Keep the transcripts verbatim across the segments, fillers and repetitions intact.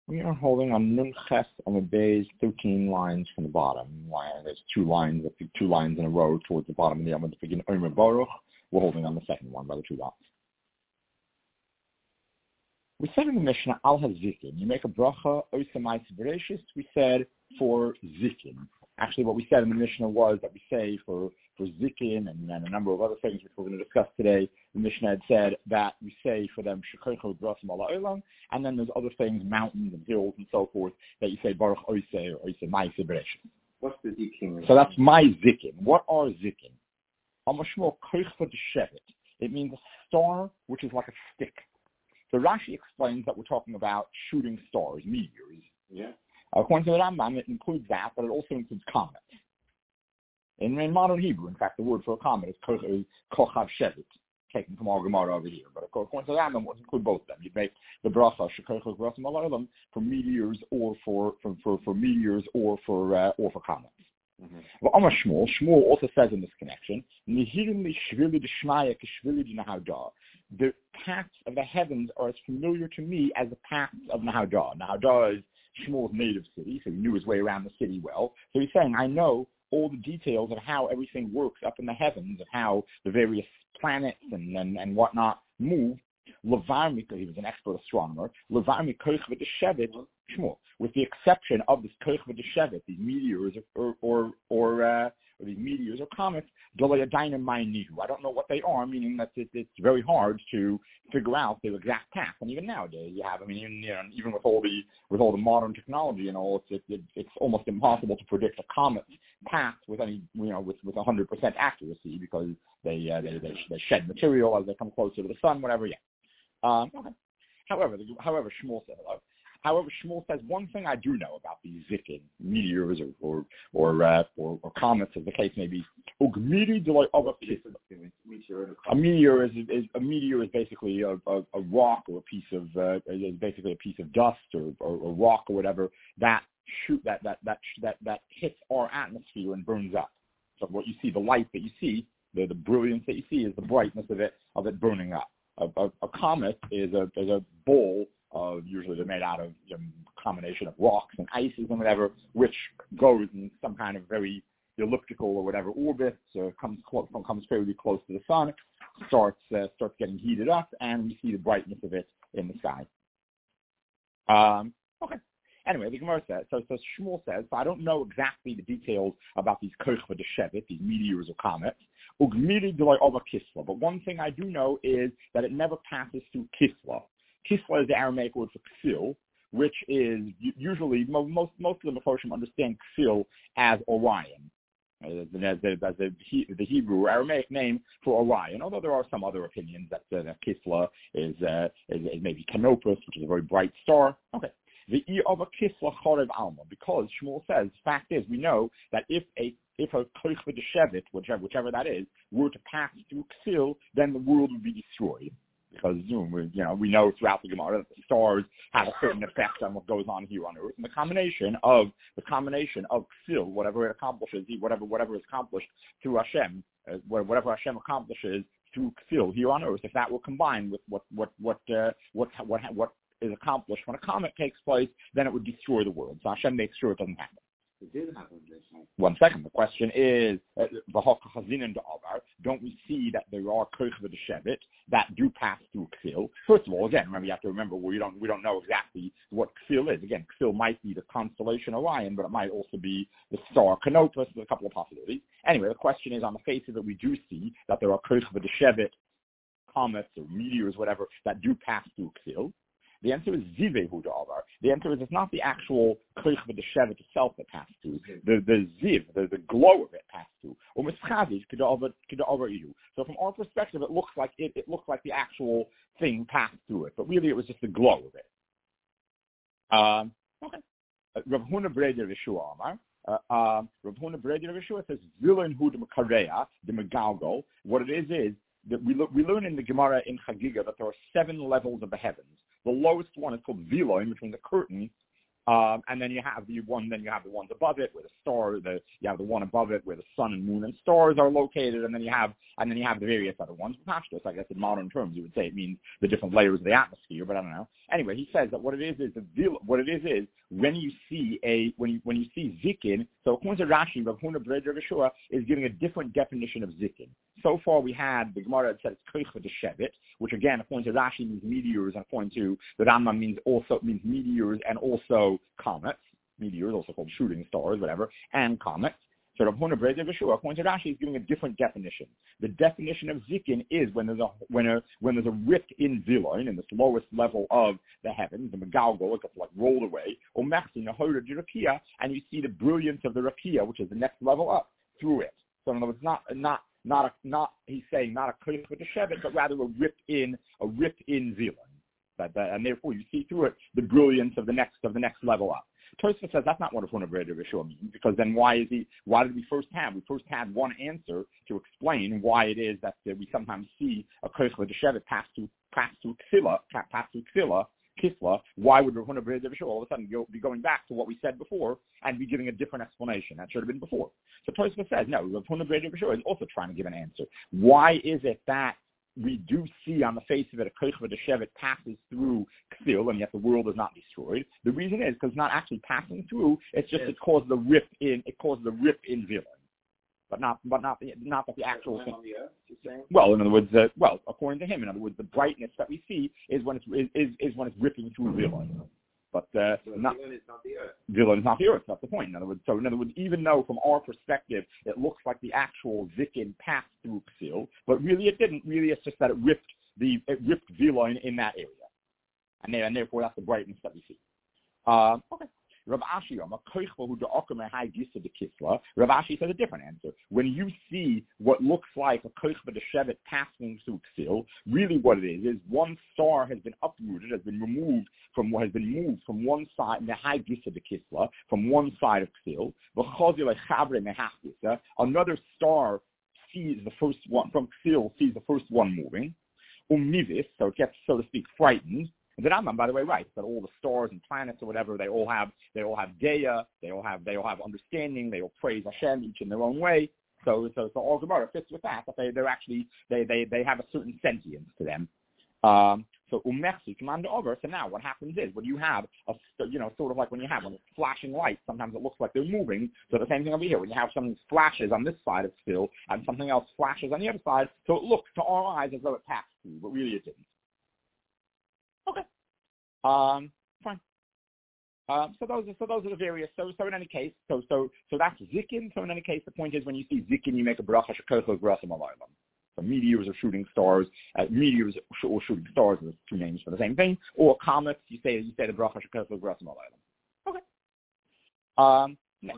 We are holding on Nun Ches on the base, thirteen lines from the bottom. There's two lines, two lines in a row towards the bottom of the Yom begin Omer Baruch. We're holding on the second one by the two dots. We said in the Mishnah, Al HaZikin, you make a bracha, Osamais Bereshis, we said for Zikin. Actually, what we said in the Mishnah was that we say for, for Zikin and, and a number of other things which we're going to discuss today. The Mishnah had said that we say for them, Shekoicho Brachim Ala Olam, and then there's other things, mountains and hills and so forth, that you say Baruch Oise or Oise Maise Bereshis. What's the Zikin? So that's my Zikin. What are Zikin? Amashmo Koichva Deshevet. It means a star which is like a stick. So Rashi explains that we're talking about shooting stars, meteors. Yeah. According to the Rambam, it includes that, but it also includes comets. In, in modern Hebrew, in fact, the word for a comet is kochav shevet, taken from our Gemara over here. But according to the Rambam, it would include both of them. You'd make the bracha shekochos bracha malalam for meteors or for for, for, for meteors or for uh, or for comets. Mm-hmm. Well, Amar Shmuel, Shmuel also says in this connection, the paths of the heavens are as familiar to me as the paths of Nahadah. Nahadah is Shmuel's native city, so he knew his way around the city well. So he's saying, I know all the details of how everything works up in the heavens, of how the various planets and, and, and whatnot move. Levarmi, he was an expert astronomer, Levarmi Koich v'Deshevet, Shmuel, with the exception of this Koich v'Deshevet, these meteors or or or, uh, or these meteors or comets, I don't know what they are, meaning that it, it's very hard to figure out the exact path. And even nowadays, you have, I mean, even, you know, even with all the with all the modern technology and all, it's it, it, it's almost impossible to predict a comet's path with any, you know, with with one hundred percent accuracy because they, uh, they they they shed material as they come closer to the sun, whatever. Yeah. Um, okay. However, the, however, Shmuel said hello. However, Shmuel says one thing I do know about these Zikin, meteors or or or, uh, or or comets, as the case may be. A meteor is, is a meteor is basically a, a, a rock or a piece of uh, is basically a piece of dust or, or, or rock or whatever that shoot that that that that that hits our atmosphere and burns up. So what you see, the light that you see, the, the brilliance that you see, is the brightness of it of it burning up. A, a, a comet is a is a ball. Uh, usually they're made out of you know, a combination of rocks and ices and whatever, which goes in some kind of very elliptical or whatever orbit, so comes close, comes fairly close to the sun, starts uh, starts getting heated up, and we see the brightness of it in the sky. Um, okay. Anyway, the Gemara says, so, so Shmuel says, so I don't know exactly the details about these Koich v'Deshevet, these meteors or comets, but one thing I do know is that it never passes through Kisla. Kisla is the Aramaic word for Ksil, which is usually, most most of the Mephoshim understand Ksil as Orion, as, as, the, as the, the Hebrew or Aramaic name for Orion, although there are some other opinions that, uh, that Kisla is, uh, is, is maybe Canopus, which is a very bright star. Okay. The E of a Kisla Chorev Alma, because Shmuel says, the fact is, we know that if a if a Koich v'Deshevet, whichever, whichever that is, were to pass through Ksil, then the world would be destroyed. Because you know, you know, we know throughout the Gemara that the stars have a certain effect on what goes on here on Earth, and the combination of the combination of Ksil, whatever it accomplishes, whatever whatever is accomplished through Hashem, uh, whatever Hashem accomplishes through Ksil here on Earth, if that were combined with what what what uh, what what what is accomplished when a comet takes place, then it would destroy the world. So Hashem makes sure it doesn't happen. It did happen. One second. The question is, uh, don't we see that there are Koich v'Deshevet that do pass through Ksil? First of all, again, remember you have to remember we don't we don't know exactly what Ksil is. Again, Ksil might be the constellation Orion, but it might also be the star Canopus. There's a couple of possibilities. Anyway, the question is, on the face of it, we do see that there are Koich v'Deshevet comets or meteors, whatever, that do pass through Ksil. The answer is Zivehu Da'avar. The answer is it's not the actual Koich v'Deshevet itself that passed through. The the Ziv, the, the glow of it passed through. Or Mischavish Keda'avar Ihu. So from our perspective, it looks like it, it looks like the actual thing passed through it, but really it was just the glow of it. Um, okay. Rav Huna Breder Yeshua Amar. Uh, um, Rav Huna Breder Yeshua says Zilan Hu de Makareya de Megalgo. What it is is that we, lo- we learn in the Gemara in Chagiga that there are seven levels of the heavens. The lowest one is called Viloin, which means a curtain, Um, and then you have the one, then you have the ones above it where the star, the you have the one above it where the sun and moon and stars are located, and then you have and then you have the various other ones. Pashtus, I guess in modern terms you would say it means the different layers of the atmosphere, but I don't know. Anyway, he says that what it is is the what it is is when you see a when you when you see zikin. So according to Rashi, Rav Huna Breder Yeshua is giving a different definition of zikin. So far we had the Gemara that says koich v'deshevet, which again according to Rashi means meteors, and according to the Rambam means also means meteors and also comets. Meteors, also called shooting stars, whatever, and comets. So Rav Huna Breder Yeshua, according to Rashi, is giving a different definition. The definition of zikin is when there's a when a when there's a rift in Ziloin, in this lowest level of the heavens, the Megalgo, it's like rolled away, or Mechsin, a Hoda Rakia, and you see the brilliance of the Rakia, which is the next level up through it. So in other words, not not not a, not he's saying not a koich with the shevet, but rather a rip in a rip in Ziloin. That, that, and therefore you see through it the brilliance of the next of the next level up. Tosfos says that's not what a Huna Breder Yeshua means, because then why is he? Why did we first have? We first had one answer to explain why it is that uh, we sometimes see a koich with the shevet pass through pass through ksila, pass through ksila, kisla. Why would Rav Huna Breder Yeshua all of a sudden go, be going back to what we said before and be giving a different explanation? That should have been before. So Tosfos says no. Rav Huna Breder Yeshua is also trying to give an answer. Why is it that we do see on the face of it a koich v'deshevet passes through Ksil, and yet the world is not destroyed? The reason is because it's not actually passing through; it's just yes. it caused the rip in. It caused the rip in Ziloin, but not, but not, not that the actual thing. Earth, well, in other words, uh, well, according to him, in other words, the brightness that we see is when it's is is when it's ripping through Ziloin. But uh, so not, Ziloin is not the earth. Ziloin is not the earth. That's the point. In other words, so in other words, even though from our perspective it looks like the actual zikin passed through Ksil, but really it didn't. Really, it's just that it ripped the it ripped Ziloin in that area, and, and therefore that's the brightness that we see. Uh, okay. Rav Ashi, Rav Ashi says a different answer. When you see what looks like a koich v'deshevet passing through Ksil, really what it is is one star has been uprooted, has been removed from what has been moved from one side, the high gisa de kisla, from one side of Ksil. Another star sees the first one from Ksil, sees the first one moving. Umivis, so it gets, so to speak, frightened. The Rambam, by the way, writes that all the stars and planets or whatever, they all have they all have Geya, they all have they all have understanding, they all praise Hashem each in their own way. So so so all Gemara fits with that. That they they're actually they, they, they have a certain sentience to them. Um, so umechsi command over. So now what happens is when you have a you know sort of like when you have when it's flashing lights, sometimes it looks like they're moving. So the same thing over here. When you have something flashes on this side of Ksil and something else flashes on the other side, so it looks to our eyes as though it passed through, but really it didn't. Okay. Um, fine. Um, so those are so those are the various. So so in any case, so so so that's zikin. So in any case, the point is when you see zikin, you make a bracha shekochos bracha malaylam. So meteors or shooting stars, uh, meteors or shooting stars are two names for the same thing. Or comets, you say you say the bracha shekochos bracha malaylam. Okay. Um. No.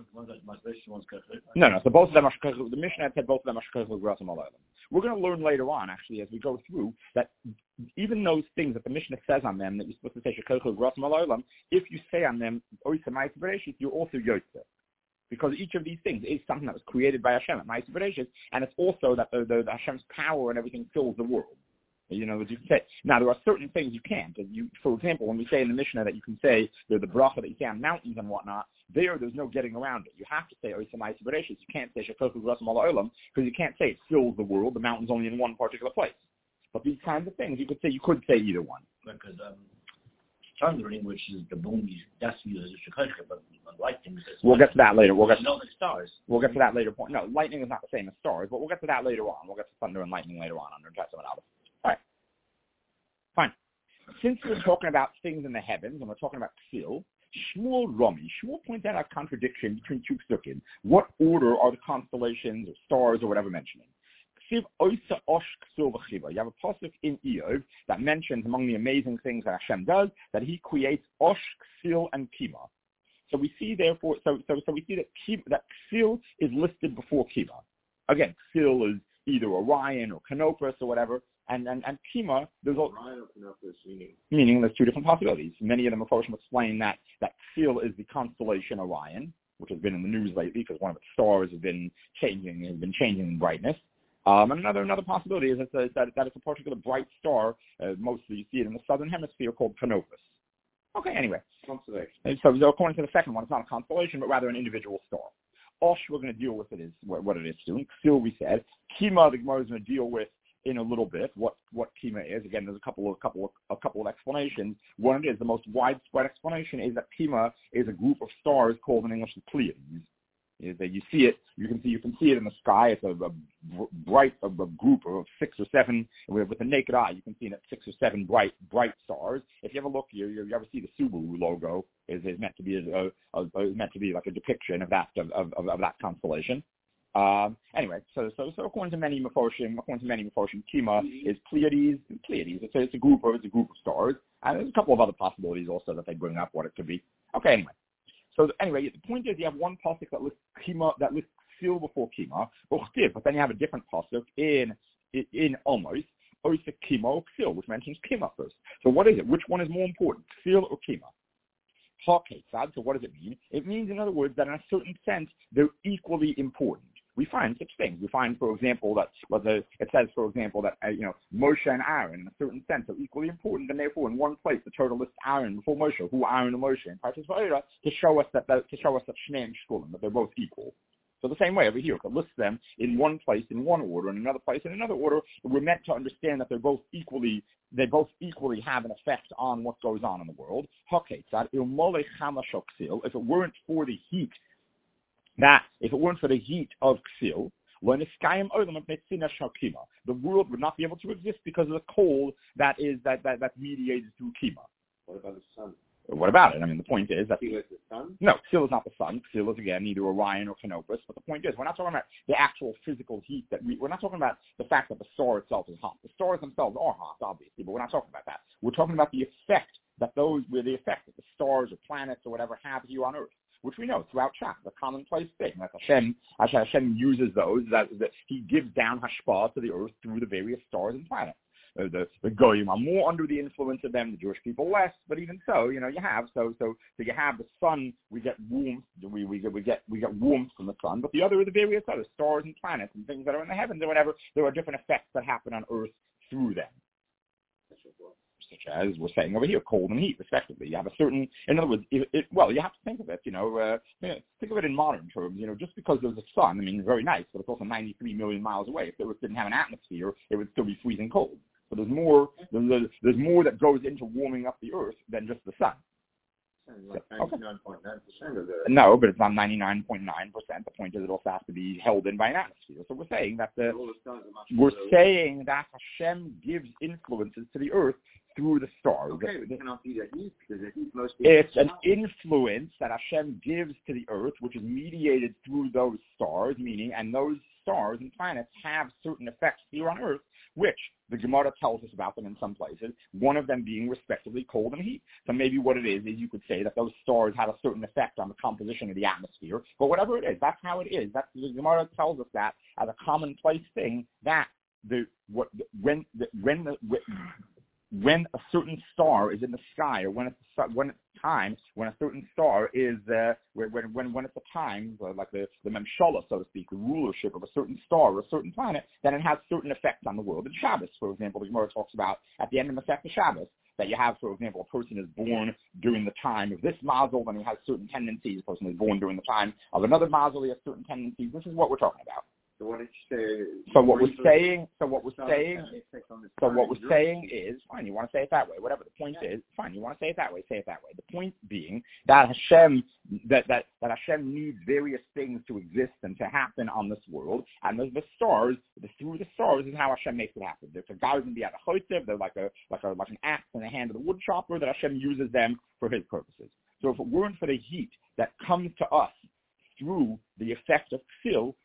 no, no. So both of them are shkochos. The Mishnah said both of them are shkochos bracha malaylam. We're going to learn later on, actually, as we go through, that even those things that the Mishnah says on them, that you're supposed to say shekochos bracha malaylam, if you say on them oisa ma'aser bereshis, you're also yotzer. Because each of these things is something that was created by Hashem at ma'aser bereshis, and it's also that the, the, the Hashem's power and everything fills the world. You know, as you say. Now, there are certain things you can't. You, for example, when we say in the Mishnah that you can say the, the bracha that you say on mountains and whatnot, there, there's no getting around it. You have to say oisa ma'aser bereshis. You can't say shekochos bracha malaylam because you can't say it fills the world. The mountain's only in one particular place. But these kinds of things, you could say you could say either one. Because um, thundering, which is the boom, that's used as shekochos, but lightning is. We'll get to that later. We'll get to no, the stars. We'll get to that later. Point. No, lightning is not the same as stars, but we'll get to that later on. We'll get to thunder and lightning later on under Testament Aleph. All right. Fine. Since we're talking about things in the heavens and we're talking about Ksil, Shmuel Rami, Shmuel points out a contradiction between two psukim. What order are the constellations or stars or whatever mentioning? You have a pasuk in Eov that mentions among the amazing things that Hashem does that He creates Osh, Ksil, and Kima. So we see therefore, so so so we see that Kima, that Ksil is listed before Kima. Again, Ksil is either Orion or Canopus or whatever. And, and, and Kima, there's all, meaning. meaning there's two different possibilities. Many of them, of course, explain that, that Ksil is the constellation Orion, which has been in the news lately because one of its stars has been changing, has been changing in brightness. Um, and another another possibility is that, that, that it's a particular bright star, uh, mostly you see it in the southern hemisphere, called Canopus. Okay, anyway. Constellation. And so, so according to the second one, it's not a constellation, but rather an individual star. Osh, we're going to deal with it is what, what it is soon. Still, we said Kima, the Gemara is going to deal with in a little bit what what Kima is. Again, there's a couple of couple of a couple of explanations. One is the most widespread explanation is that Kima is a group of stars called in English the Pleiades. Is that you see it, you can see you can see it in the sky. It's a, a bright a, a group of six or seven with, with the naked eye. You can see it six or seven bright bright stars. If you ever look, you you ever see the Subaru logo is, is meant to be a, a, a meant to be like a depiction of that of of, of that constellation. Um, anyway, so so so according to many Meforshim, according to many Meforshim, Kima is Pleiades. Pleiades. It's a, it's a group of it's a group of stars, and there's a couple of other possibilities also that they bring up what it could be. Okay, anyway. So anyway, the point is you have one pasuk that lists Kima, that lists Ksil before Kima, but then you have a different pasuk in in, in Amos, Oisa Kima or Ksil, which mentions Kima first. So what is it? Which one is more important, Ksil or Kima? Ha-ketzad, so what does it mean? It means, in other words, that in a certain sense, they're equally important. We find such things. We find, for example, that whether it says, for example, that uh, you know Moshe and Aaron, in a certain sense, are equally important, and therefore, in one place, the Torah lists Aaron before Moshe, who Aaron and Moshe, in Parshas Vayera, to show us that, that to show us that Shnei and Shkulim, that they're both equal. So the same way over here, it lists them in one place in one order, in another place in another order. We're meant to understand that they're both equally, they both equally have an effect on what goes on in the world. If it weren't for the heat. That if it weren't for the heat of Ksil, the world would not be able to exist because of the cold that is that that that's mediated through Kima. What about the sun? What about it? I mean, the point is that Ksil is the sun? No, Ksil is not the sun. Ksil is again either Orion or Canopus. But the point is, we're not talking about the actual physical heat that we. We're not talking about the fact that the star itself is hot. The stars themselves are hot, obviously, but we're not talking about that. We're talking about the effect that those, with the effect that the stars or planets or whatever have here on Earth, which we know throughout Shach, the commonplace thing. That Hashem, Hashem uses those, that, that He gives down Hashpah to the earth through the various stars and planets. Uh, the the Goyim are more under the influence of them, the Jewish people less, but even so, you know, you have, so so so you have the sun, we get warmth, we, we, we get we get warmth from the sun, but the other are the various other stars and planets and things that are in the heavens or whatever, there are different effects that happen on earth through them. Such as we're saying over here, cold and heat, respectively. You have a certain, in other words, it, it, well, you have to think of it, you know, uh, think of it in modern terms, you know, just because there's a sun, I mean, very nice, but it's also ninety-three million miles away. If the Earth didn't have an atmosphere, it would still be freezing cold. So there's more, there's, there's more that goes into warming up the Earth than just the sun. Like ninety-nine point nine percent of the... No, but it's not ninety-nine point nine percent. The point is it also has to be held in by an atmosphere. So we're saying that the, we're saying that Hashem gives influences to the Earth through the stars. Okay, but it cannot be the heat, because the heat mostly... It's an influence that Hashem gives to the Earth, which is mediated through those stars, meaning, and those stars and planets have certain effects here on Earth, which the Gemara tells us about them in some places, one of them being respectively cold and heat. So maybe what it is, is you could say that those stars have a certain effect on the composition of the atmosphere, but whatever it is, that's how it is. That's, the Gemara tells us that as a commonplace thing, that the, what, when, the, when the, when, when a certain star is in the sky, or when it's when it's time, when a certain star is uh, when when when it's a time, uh, like the the memshala, so to speak, the rulership of a certain star or a certain planet, then it has certain effects on the world. In Shabbos, for example, the Gemara talks about at the end of Masechta Shabbos that you have, for example, a person is born during the time of this mazel, then he has certain tendencies. A person is born during the time of another mazel, he has certain tendencies. This is what we're talking about. So what did you say? So what we're saying, so what we're saying, so what we're saying is, fine, you want to say it that way, whatever the point is, fine, you want to say it that way, say it that way. The point being that Hashem, that, that, that Hashem needs various things to exist and to happen on this world, and the, the stars, the, through the stars is how Hashem makes it happen. There's a guys in the Adachotzev, they're like a, like a, like an axe in the hand of the wood chopper, that Hashem uses them for His purposes. So if it weren't for the heat that comes to us through the effect of Ksil,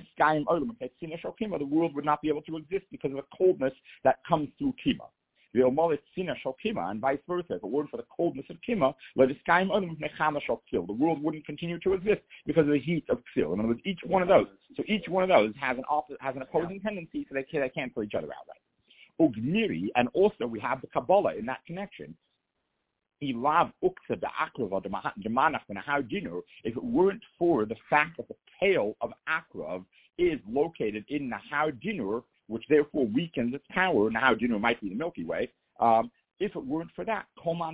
the world would not be able to exist because of the coldness that comes through Kima. And vice versa. If it weren't for the coldness of Kima, the world wouldn't continue to exist because of the heat of Ksil. In other words, each one of those, so each one of those has an opposite, has an opposing tendency, so they can't, they can't kill each other outright. Ugmiri, and also we have the Kabbalah in that connection. If it weren't for the fact that the tail of Akrav is located in Nahar Dinur, which therefore weakens its power, Nahar Dinur might be the Milky Way, um, if it weren't for that,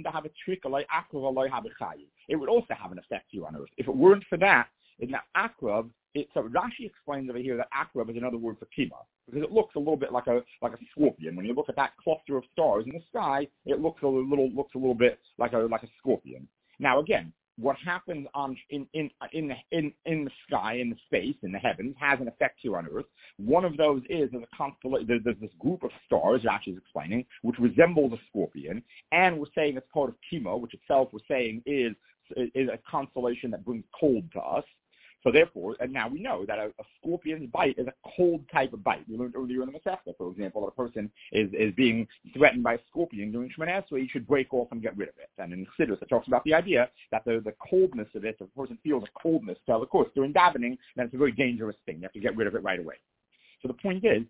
it would also have an effect here on earth. If it weren't for that, in that akrab, it, so Rashi explains over here that akrab is another word for kima, because it looks a little bit like a like a scorpion. When you look at that cluster of stars in the sky, it looks a little looks a little bit like a like a scorpion. Now again, what happens on in in in the, in in the sky, in the space, in the heavens, has an effect here on Earth. One of those is there's a constellation. There's, there's this group of stars, Rashi is explaining, which resembles a scorpion, and we're saying it's part of Kimo, which itself we're saying is is a constellation that brings cold to us. So therefore, and now we know that a, a scorpion's bite is a cold type of bite. We learned earlier in the Masechta, for example, that a person is, is being threatened by a scorpion during Shemoneh Esrei, he should break off and get rid of it. And in Chassidus, it talks about the idea that the, the coldness of it, if a person feels a coldness, so of course, during davening, then it's a very dangerous thing. You have to get rid of it right away. So the point is,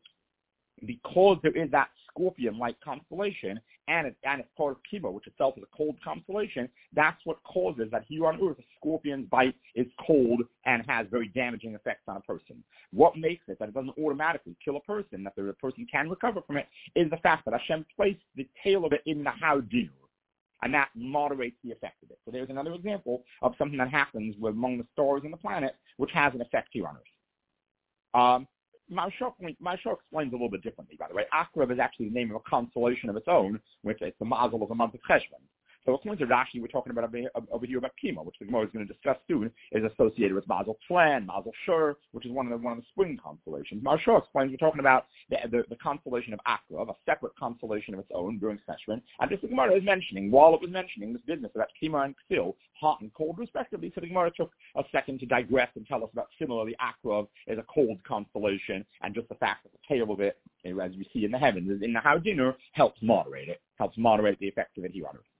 because there is that scorpion-like constellation, and, it, and it's part of Kibo, which itself is a cold constellation, that's what causes that here on Earth, a scorpion's bite is cold and has very damaging effects on a person. What makes it that it doesn't automatically kill a person, that the person can recover from it, is the fact that Hashem placed the tail of it in the Haudinu, and that moderates the effect of it. So there's another example of something that happens among the stars and the planet, which has an effect here on Earth. Um, Marshall explains a little bit differently, by the way. Akrab is actually the name of a constellation of its own, which is the mazel of the month of Cheshvan. So according to Rashi, we're talking about over here about Kima, which the Gemara is going to discuss soon, is associated with Mazel Tlan, Mazel Shur, which is one of the one of the spring constellations. Marshall explains we're talking about the, the, the constellation of Akrab, a separate constellation of its own during Cheshvan. And this the Gemara is mentioning, while it was mentioning this business about Kima and Ksil, hot and cold respectively, so the Gemara took a second to digress and tell us about similarly Akrab is a cold constellation, and just the fact that the tail of it, as we see in the heavens, is in the Haudiner, helps moderate it, helps moderate the effect of it here on Earth.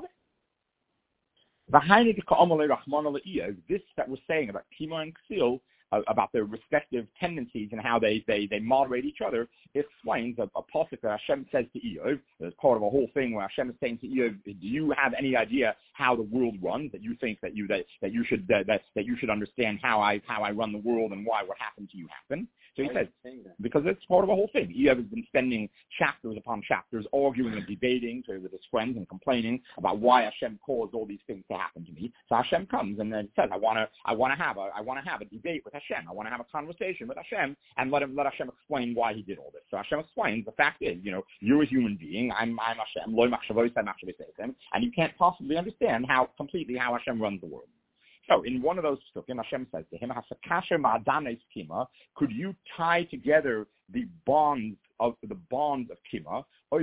This that we're saying about Kima and Ksil, uh, about their respective tendencies and how they, they, they moderate each other, explains a, a pasuk that Hashem says to Eov, as part of a whole thing where Hashem is saying to Eov, do you have any idea how the world runs, that you think that you that, that you should uh, that, that you should understand how I how I run the world and why what happened to you happened? So he says, because it's part of a whole thing. Eov has been spending chapters upon chapters arguing and debating to, with his friends and complaining about why Hashem caused all these things to happen to me. So Hashem comes and then says, I want to I want to have a I want to have a debate with Hashem. I want to have a conversation with Hashem and let him let Hashem explain why he did all this. So Hashem explains, the fact is, you know, you're a human being. I'm I'm Hashem. Lo machshavos machshavos, and you can't possibly understand how completely how Hashem runs the world. So in one of those psukim, Hashem says to him, could you tie together the bonds of the bonds of Kima,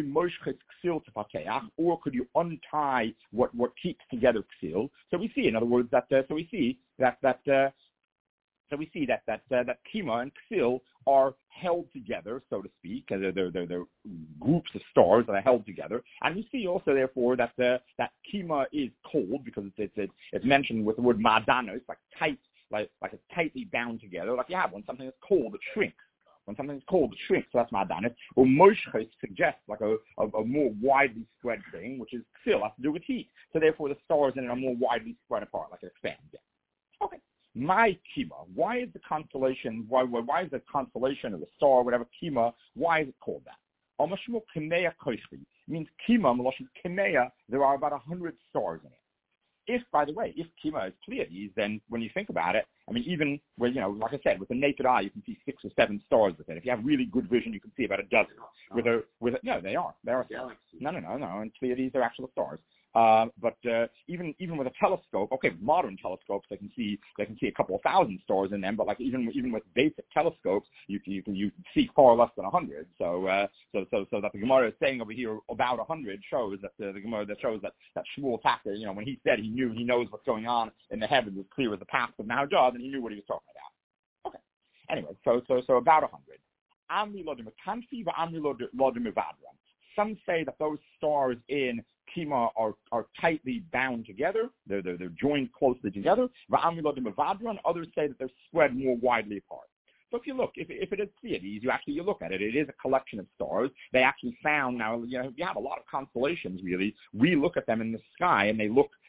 or could you untie what, what keeps together Ksil? So we see, in other words, that uh, so we see that that uh, so we see that that uh, that Kima and Ksil are held together, so to speak. They're, they're, they're, they're groups of stars that are held together. And we see also, therefore, that uh, that Kima is cold because it's, it's, it's mentioned with the word madana. It's like tight, like, like it's tightly bound together. Like you have when something is cold, it shrinks. When something is cold, it shrinks. So that's madana. Or moshches suggests like a, a, a more widely spread thing, which is Ksil, has to do with heat. So therefore, the stars in it are more widely spread apart, like it expands. Yeah. Okay. My Kima, why is the constellation, why why is the constellation or the star, whatever, Kima, why is it called that? Amashmu Kimeya Koshri means Kima, Meloshin Kimeya, there are about a hundred stars in it. If, by the way, if Kima is Pleiades, then when you think about it, I mean, even, well, you know, like I said, with the naked eye, you can see six or seven stars with it. If you have really good vision, you can see about a dozen. With a, with a, no, they are. They are stars. No, no, no, no, and Pleiades are actual stars. Uh, but uh, even even with a telescope, okay, modern telescopes, they can see they can see a couple of thousand stars in them. But like even even with basic telescopes, you can you can you can see far less than a hundred. So uh, so so so that the Gemara is saying over here about a hundred shows that the, the Gemara that shows that that Shmuel Tacker, you know, when he said he knew he knows what's going on in the heavens as clear as the path of Nahajah, then he knew what he was talking about. Okay. Anyway, so so so about a hundred. Amri lodim kanfi va amri lodim vadram. Some say that those stars in Kima are, are tightly bound together. They're, they're, they're joined closely together. Others say that they're spread more widely apart. So if you look, if, if it is Pleiades, you actually you look at it, it is a collection of stars. They actually found, now, you know, you have a lot of constellations, really. We look at them in the sky, and they look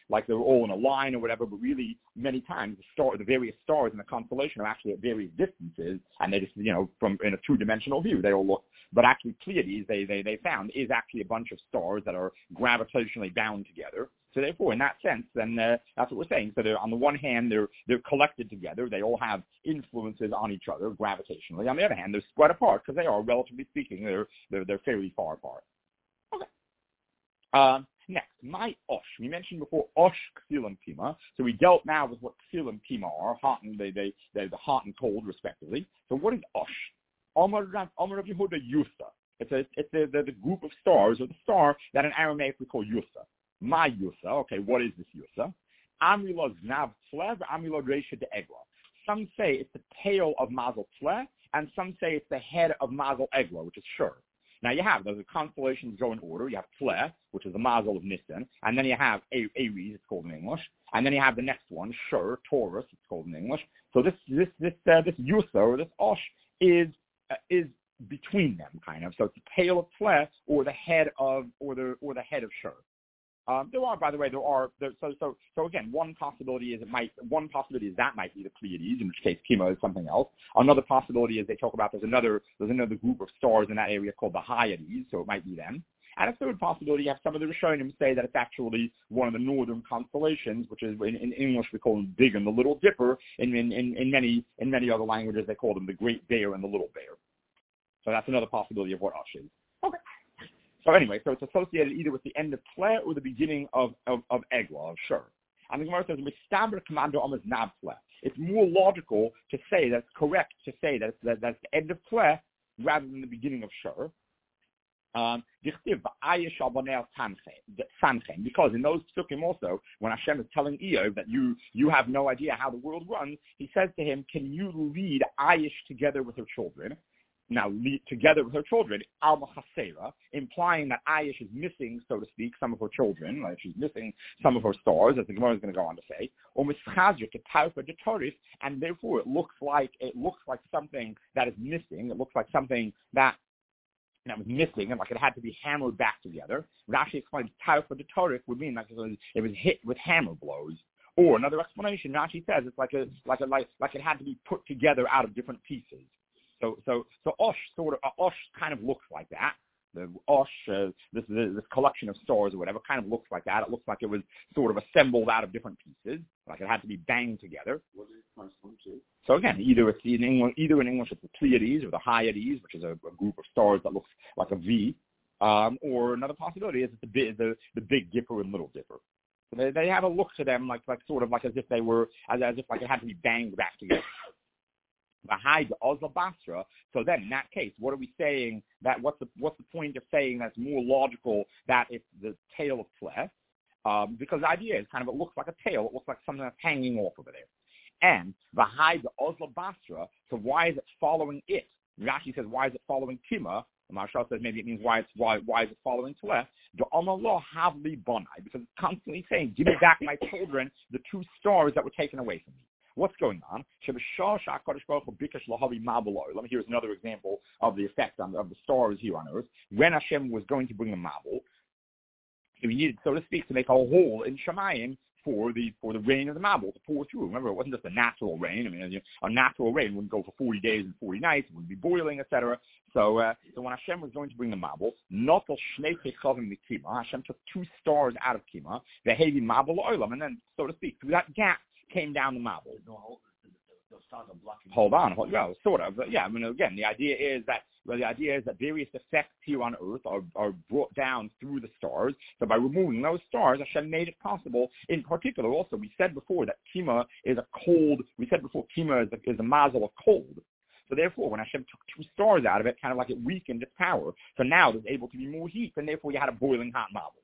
like they're all in a line or whatever, but really many times the star, the various stars in the constellation are actually at various distances, and they just, you know, from in a two-dimensional view, they all look. But actually, Pleiades, they they they found, is actually a bunch of stars that are gravitationally bound together. So therefore, in that sense, then uh, that's what we're saying. So they're, on the one hand, they're they're collected together. They all have influences on each other gravitationally. On the other hand, they're spread apart because they are, relatively speaking, they're they're they're fairly far apart. Okay. Um, next, my Osh. We mentioned before Osh, Ksilim, Pima. So we dealt now with what Ksilim, Pima are, hot and they they they're the hot and cold respectively. So what is Osh? Omer Rav Yehuda Yusa. It's a it's the, the the group of stars, or the star that in Aramaic we call Yusa. My Yusa. Okay, what is this Yusa? Amrila Znav Tzlev, Amrila Reisha de Egla. Some say it's the tail of Mazel Tzlev, and some say it's the head of Mazel Egla, which is Shur. Now you have, those constellations go in order. You have Tzlev, which is the Mazel of Nisan, and then you have Aries, it's called in English, and then you have the next one, Shur, Taurus, it's called in English. So this this this uh, this Yusa, or this Osh, is uh, is between them, kind of. So it's the tail of Tzlev, or the head of, or the or the head of Shur. Um, there are, by the way, there are. There, so, so, so again, one possibility is it might. One possibility is that might be the Pleiades, in which case Kima is something else. Another possibility is they talk about there's another there's another group of stars in that area called the Hyades, so it might be them. And a third possibility, you have some of the Rishonim say that it's actually one of the northern constellations, which is in, in English we call them Big and the Little Dipper. In, in, in, in many in many other languages they call them the Great Bear and the Little Bear. So that's another possibility of what Osh is. Okay. So anyway, so it's associated either with the end of Tle or the beginning of, of, of Egla, of Shur. And the Gemara says, commander on Nav Tle. It's more logical to say that it's correct to say that it's, that, that's the end of Tle rather than the beginning of Shur. Um, because in those psukim also, when Hashem is telling Eov that you you have no idea how the world runs, he says to him, can you lead Aish together with her children? Now, lead together with her children, Alma Chasera, implying that Aish is missing, so to speak, some of her children, like she's missing some of her stars, as the Gemara is going to go on to say, or Mischazir to Taufa de Torif, and therefore it looks like it looks like something that is missing. It looks like something that that was missing, and like it had to be hammered back together. Rashi explains Taufa de Torif would mean like it was, it was hit with hammer blows. Or another explanation, Rashi says it's like a like a like like it had to be put together out of different pieces. So, so, so Osh sort of, uh, Osh kind of looks like that. The Osh, uh, this, this collection of stars or whatever, kind of looks like that. It looks like it was sort of assembled out of different pieces, like it had to be banged together. What is it correspond to? So again, either it's in English, either in English it's the Pleiades or the Hyades, which is a, a group of stars that looks like a V, um, or another possibility is it's the, the the Big Dipper and Little Dipper. So they they have a look to them like like sort of like as if they were as, as if like it had to be banged back together. Basra. So then, in that case, what are we saying? That what's the what's the point of saying that's more logical that it's the tail of Tle? Um, because the idea is kind of it looks like a tail. It looks like something that's hanging off over there. And Vahai the Ozla Basra. So why is it following it? Rashi says why is it following Kima? Marshal says maybe it means why it's why why is it following Tle? The Allah Havli Bonai, because it's constantly saying, give me back my children, the two stars that were taken away from me. What's going on? Let me here's another example of the effect on, of the stars here on earth. When Hashem was going to bring a Mabul, he needed, so to speak, to make a hole in Shemayim for the for the rain of the Mabul to pour through. Remember, it wasn't just a natural rain. I mean, you know, a natural rain wouldn't go for forty days and forty nights. It would be boiling, et cetera. So, uh, so when Hashem was going to bring the Mabul, Hashem took two stars out of Kima, the Hevi Mabul Olam, and then, so to speak, through that gap came down the Mabul. Hold on, hold, well, sort of. Yeah, I mean, again, the idea is that well, the idea is that various effects here on Earth are, are brought down through the stars. So by removing those stars, Hashem made it possible. In particular, also, we said before that Kima is a cold. We said before Kima is a, is a mazel of cold. So therefore, when Hashem took two stars out of it, kind of like it weakened its power. So now there's able to be more heat, and therefore you had a boiling hot Mabul.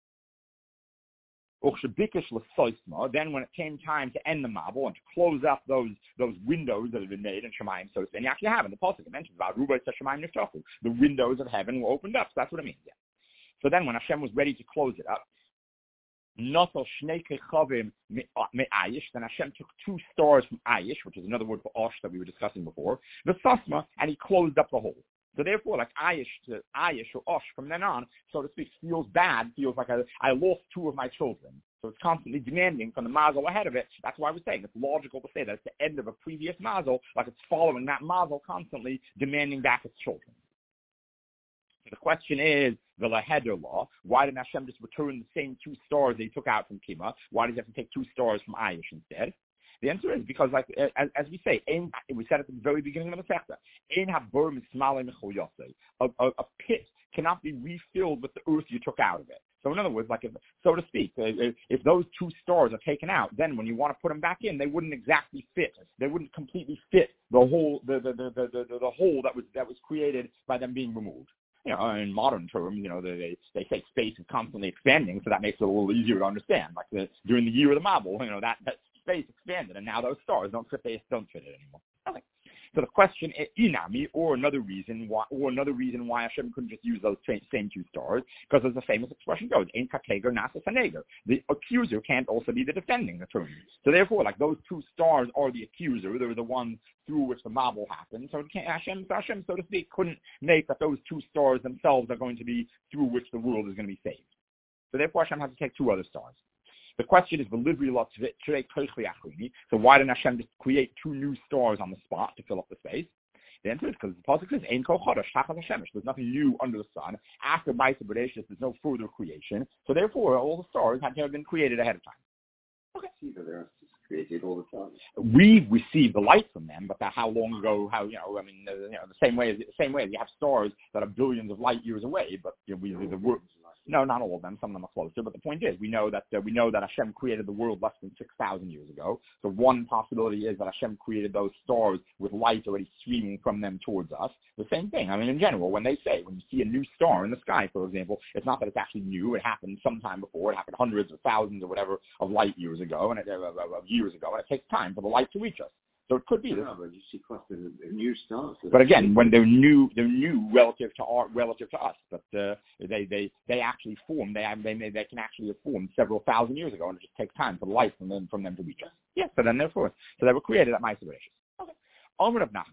Then when it came time to end the Mabul and to close up those those windows that had been made in Shemayim, so to say, and you actually have in the Pasuk, it mentions about Ruba Shemayim Niftachu, the windows of heaven were opened up. So that's what it means. Yeah. So then when Hashem was ready to close it up, then Hashem took two stars from Aish, which is another word for Osh that we were discussing before, the Sasma, and he closed up the hole. So therefore, like Aish to Aish or Osh from then on, so to speak, feels bad, feels like I, I lost two of my children. So it's constantly demanding from the mazel ahead of it. That's why we're saying it's logical to say that it's the end of a previous mazel, like it's following that mazel constantly, demanding back its children. So the question is, the Laheder law, why didn't Hashem just return the same two stars that he took out from Kima? Why does he have to take two stars from Ayish instead? The answer is because, like as, as we say, ein, we said at the very beginning of the Masechta, ein habor mismalei mechol yosei. A pit cannot be refilled with the earth you took out of it. So in other words, like if, so to speak, if, if those two stars are taken out, then when you want to put them back in, they wouldn't exactly fit. They wouldn't completely fit the whole the the the the, the, the hole that was that was created by them being removed. You know, in modern terms, you know, they they say space is constantly expanding, so that makes it a little easier to understand. Like the, during the year of the Mabul, you know, that, that space expanded, and now those stars don't fit. They don't fit it anymore. Okay. So the question is, inami, or another reason why, or another reason why Hashem couldn't just use those same, same two stars, because as the famous expression goes, "Ein kakeger nasa saneger." The accuser can't also be the defending attorney. So therefore, like those two stars are the accuser. They're the ones through which the Mabul happened. So it can't, Hashem, Hashem, so to speak, couldn't make that those two stars themselves are going to be through which the world is going to be saved. So therefore, Hashem has to take two other stars. The question is, so why didn't Hashem just create two new stars on the spot to fill up the space? The answer is because the pasuk says, "Ein kol chodesh tachas hashemesh." There's nothing new under the sun. After Ma'aseh Bereshis, there's no further creation. So therefore, all the stars had to have been created ahead of time. Okay. They're created all the time. We receive the light from them, but how long ago? How you know? I mean, you know, the same way as the same way as you have stars that are billions of light years away, but you know, we the world. No, not all of them. Some of them are closer. But the point is, we know that uh, we know that Hashem created the world less than six thousand years ago. So one possibility is that Hashem created those stars with light already streaming from them towards us. The same thing. I mean, in general, when they say when you see a new star in the sky, for example, it's not that it's actually new. It happened sometime before. It happened hundreds or thousands or whatever of light years ago, and it, uh, of years ago, and it takes time for the light to reach us. So it could be this. No, but you see clusters of new stars. But again, when they're new, they're new relative to our, relative to us. But uh, they, they, they actually formed. They, they they can actually have formed several thousand years ago, and it just takes time for the light from them from them to reach us. Yes. So then therefore, so they were created at Ma'aseh Bereshis. Okay. However, Rav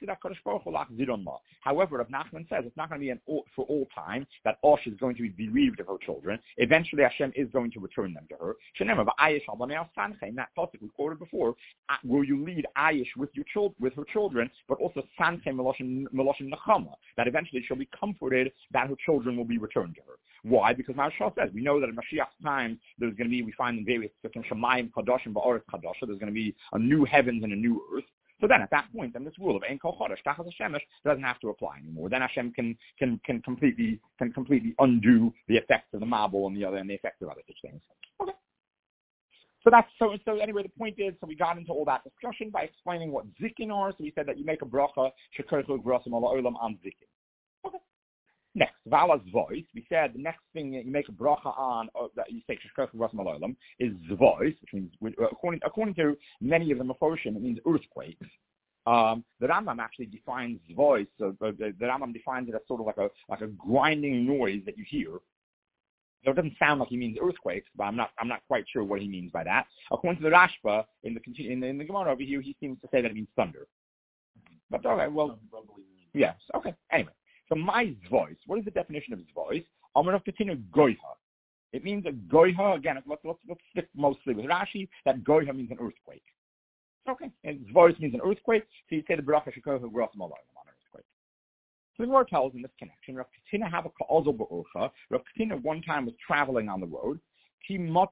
Nachman says it's not going to be an all, for all time that Osh is going to be bereaved of her children. Eventually, Hashem is going to return them to her. In that pasuk we quoted before, will you lead Ayish with your child, with her children, but also Sanche Meloshin Nechama, that eventually she'll be comforted that her children will be returned to her. Why? Because Maharshal says we know that in Mashiach's time there's going to be, we find in various Shemayim Kadosh and Ba'aretz Kadosh, there's going to be a new heavens and a new earth. So then, at that point, then this rule of Ein Kol Chodesh Tachas Hashemesh doesn't have to apply anymore. Then Hashem can can can completely can completely undo the effects of the Mabul and the other and the effects of other such things. Okay. So that's so. So anyway, the point is, so we got into all that discussion by explaining what zikin are. So we said that you make a bracha shekochu v'rasim ala olam on zikin. Okay. Next, Vala's voice. We said the next thing that you make a bracha on, uh, that you say Sheshkoch V'Ras Malaylam, is voice, which means, according, according to many of the Meforshim, it means earthquakes. Um, the Rambam actually defines voice. Uh, the, the Rambam defines it as sort of like a like a grinding noise that you hear. So it doesn't sound like he means earthquakes, but I'm not I'm not quite sure what he means by that. According to the Rashba in the in the, in the Gemara over here, he seems to say that it means thunder. But okay, well, yes, okay. Anyway. So my voice, what is the definition of voice? Amar Katina Goiha. It means a Goiha, again, let's, let's, let's stick mostly with Rashi, that Goiha means an earthquake. Okay, and voice means an earthquake, so you say the Bracha Shekohu Gros Malayim on an earthquake. So the Gemara tells in this connection, Rav Katina have a Ka'azol Ba'urcha. Rav Katina one time was traveling on the road. When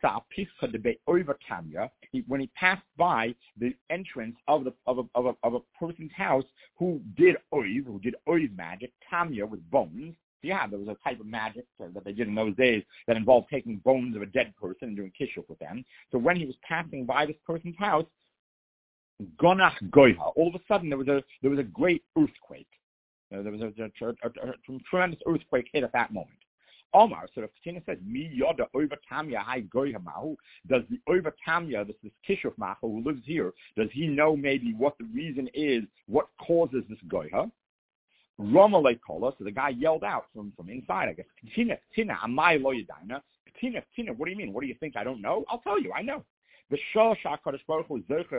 he passed by the entrance of the of a, of a, of a person's house who did oiv, who did oiv magic, tamya with bones. Yeah, there was a type of magic that they did in those days that involved taking bones of a dead person and doing kishuk with them. So when he was passing by this person's house, gonach goiha, all of a sudden there was a there was a great earthquake. Uh, there was a, a, a, a, a tremendous earthquake hit at that moment. Omar, so the Katina says, Mi yoda over tamya hai goyha mahu. Does the over tamya, this this kishuf mahu who lives here, does he know maybe what the reason is, what causes this goyha? Ramalei kola, so the guy yelled out from, from inside, I guess, Katina, Katina, amai lo yadayna. Katina, Katina, what do you mean? What do you think I don't know? I'll tell you, I know. When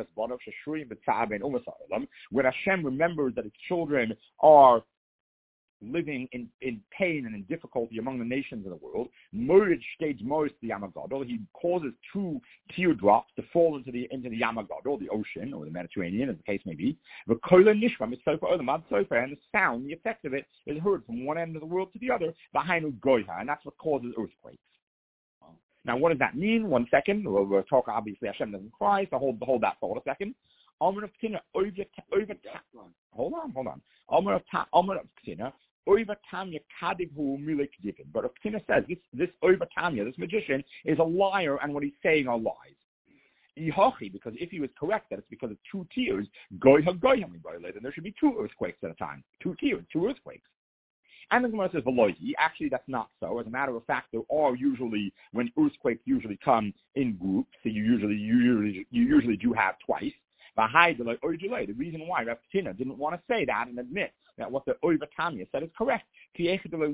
Hashem remembers that his children are living in, in pain and in difficulty among the nations of the world. Morid stage most the Yamagadol. He causes two teardrops to fall into the into the Yamagadol, the ocean or the Mediterranean, as the case may be. The kola nishma mitzofa or the mad sofa, and the sound, the effect of it, is heard from one end of the world to the other. Behind goyha, and that's what causes earthquakes. Now, what does that mean? One second. We'll, we'll talk, obviously, Hashem doesn't cry, so hold, hold that thought a second. Hold on, hold on. But Rav Tina says this, this Oivatanya, this magician, is a liar, and what he's saying are lies. Because if he was correct that it's because of two tears, then there should be two earthquakes at a time. Two tears, two earthquakes. And the Gemara says, Velohi, actually that's not so. As a matter of fact, there are usually, when earthquakes usually come in groups, so you usually, you usually, you usually do have twice. The reason why Rav Tina didn't want to say that and admit that what the Oivatanya said is correct, because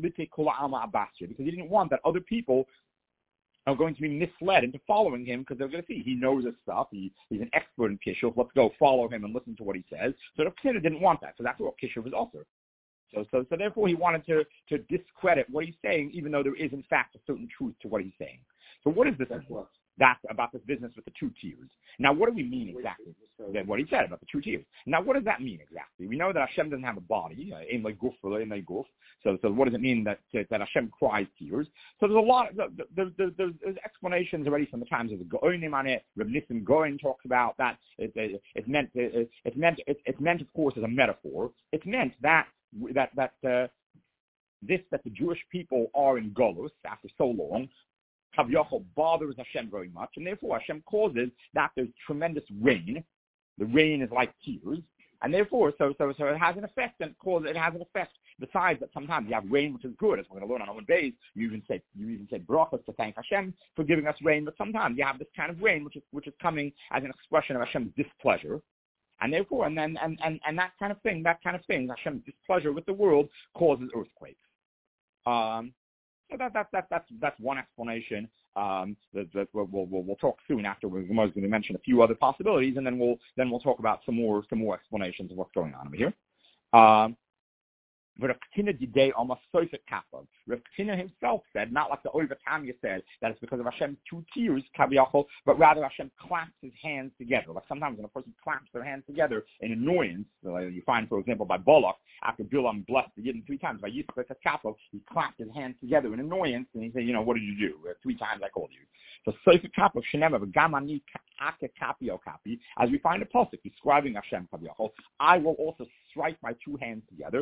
he didn't want that other people are going to be misled into following him, because they're going to see he knows his stuff. He, he's an expert in Kishuv. Let's go follow him and listen to what he says. So Rav Tina didn't want that, so that's what Kishuv is also. So, so, so therefore, he wanted to, to discredit what he's saying, even though there is, in fact, a certain truth to what he's saying. So what is this? That's about this business with the two tiers. Now, what do we mean exactly? That what he said about the two tiers. Now, what does that mean exactly? We know that Hashem doesn't have a body, in like guf, in like guf. So, so what does it mean that that Hashem cries tears? So there's a lot. Of, there's, there's, there's, there's explanations already from the times of the Goinim on it. Reb Nissim Goin talks about that. It, it, it's meant. It, it's meant. It, it's meant, of course, as a metaphor. It's meant that that that uh, this that the Jewish people are in Golus after so long. Kaviyachol bothers Hashem very much, and therefore Hashem causes that there's tremendous rain. The rain is like tears, and therefore, so so so it has an effect, and cause it has an effect. Besides that, sometimes you have rain, which is good, as we're going to learn on Owen Bays. You even say you even say brachas to thank Hashem for giving us rain, but sometimes you have this kind of rain, which is which is coming as an expression of Hashem's displeasure. And therefore, and then and, and, and that kind of thing, that kind of thing, Hashem's displeasure with the world causes earthquakes. Um, so that, that, that, that's that's one explanation. Um, that, that we'll, we'll, we'll talk soon after we're going to mention a few other possibilities, and then we'll then we'll talk about some more some more explanations of what's going on over here. Um, But Rav Tina Didei almost soifet kapov. Rav Tina himself said, not like the Oivatanya said, that it's because of Hashem's two tears, kaviyachol, but rather Hashem claps his hands together. Like sometimes when a person claps their hands together in annoyance, like you find, for example, by Balak, after Bilam blessed the Yidden three times, by Yisrael kapov, he clapped his hands together in annoyance, and he said, you know, what did you do? Three times I called you. So soifet kapov, shenema, v'gamani ake kapio kapi, as we find a pasuk describing Hashem kaviyachol, I will also strike my two hands together,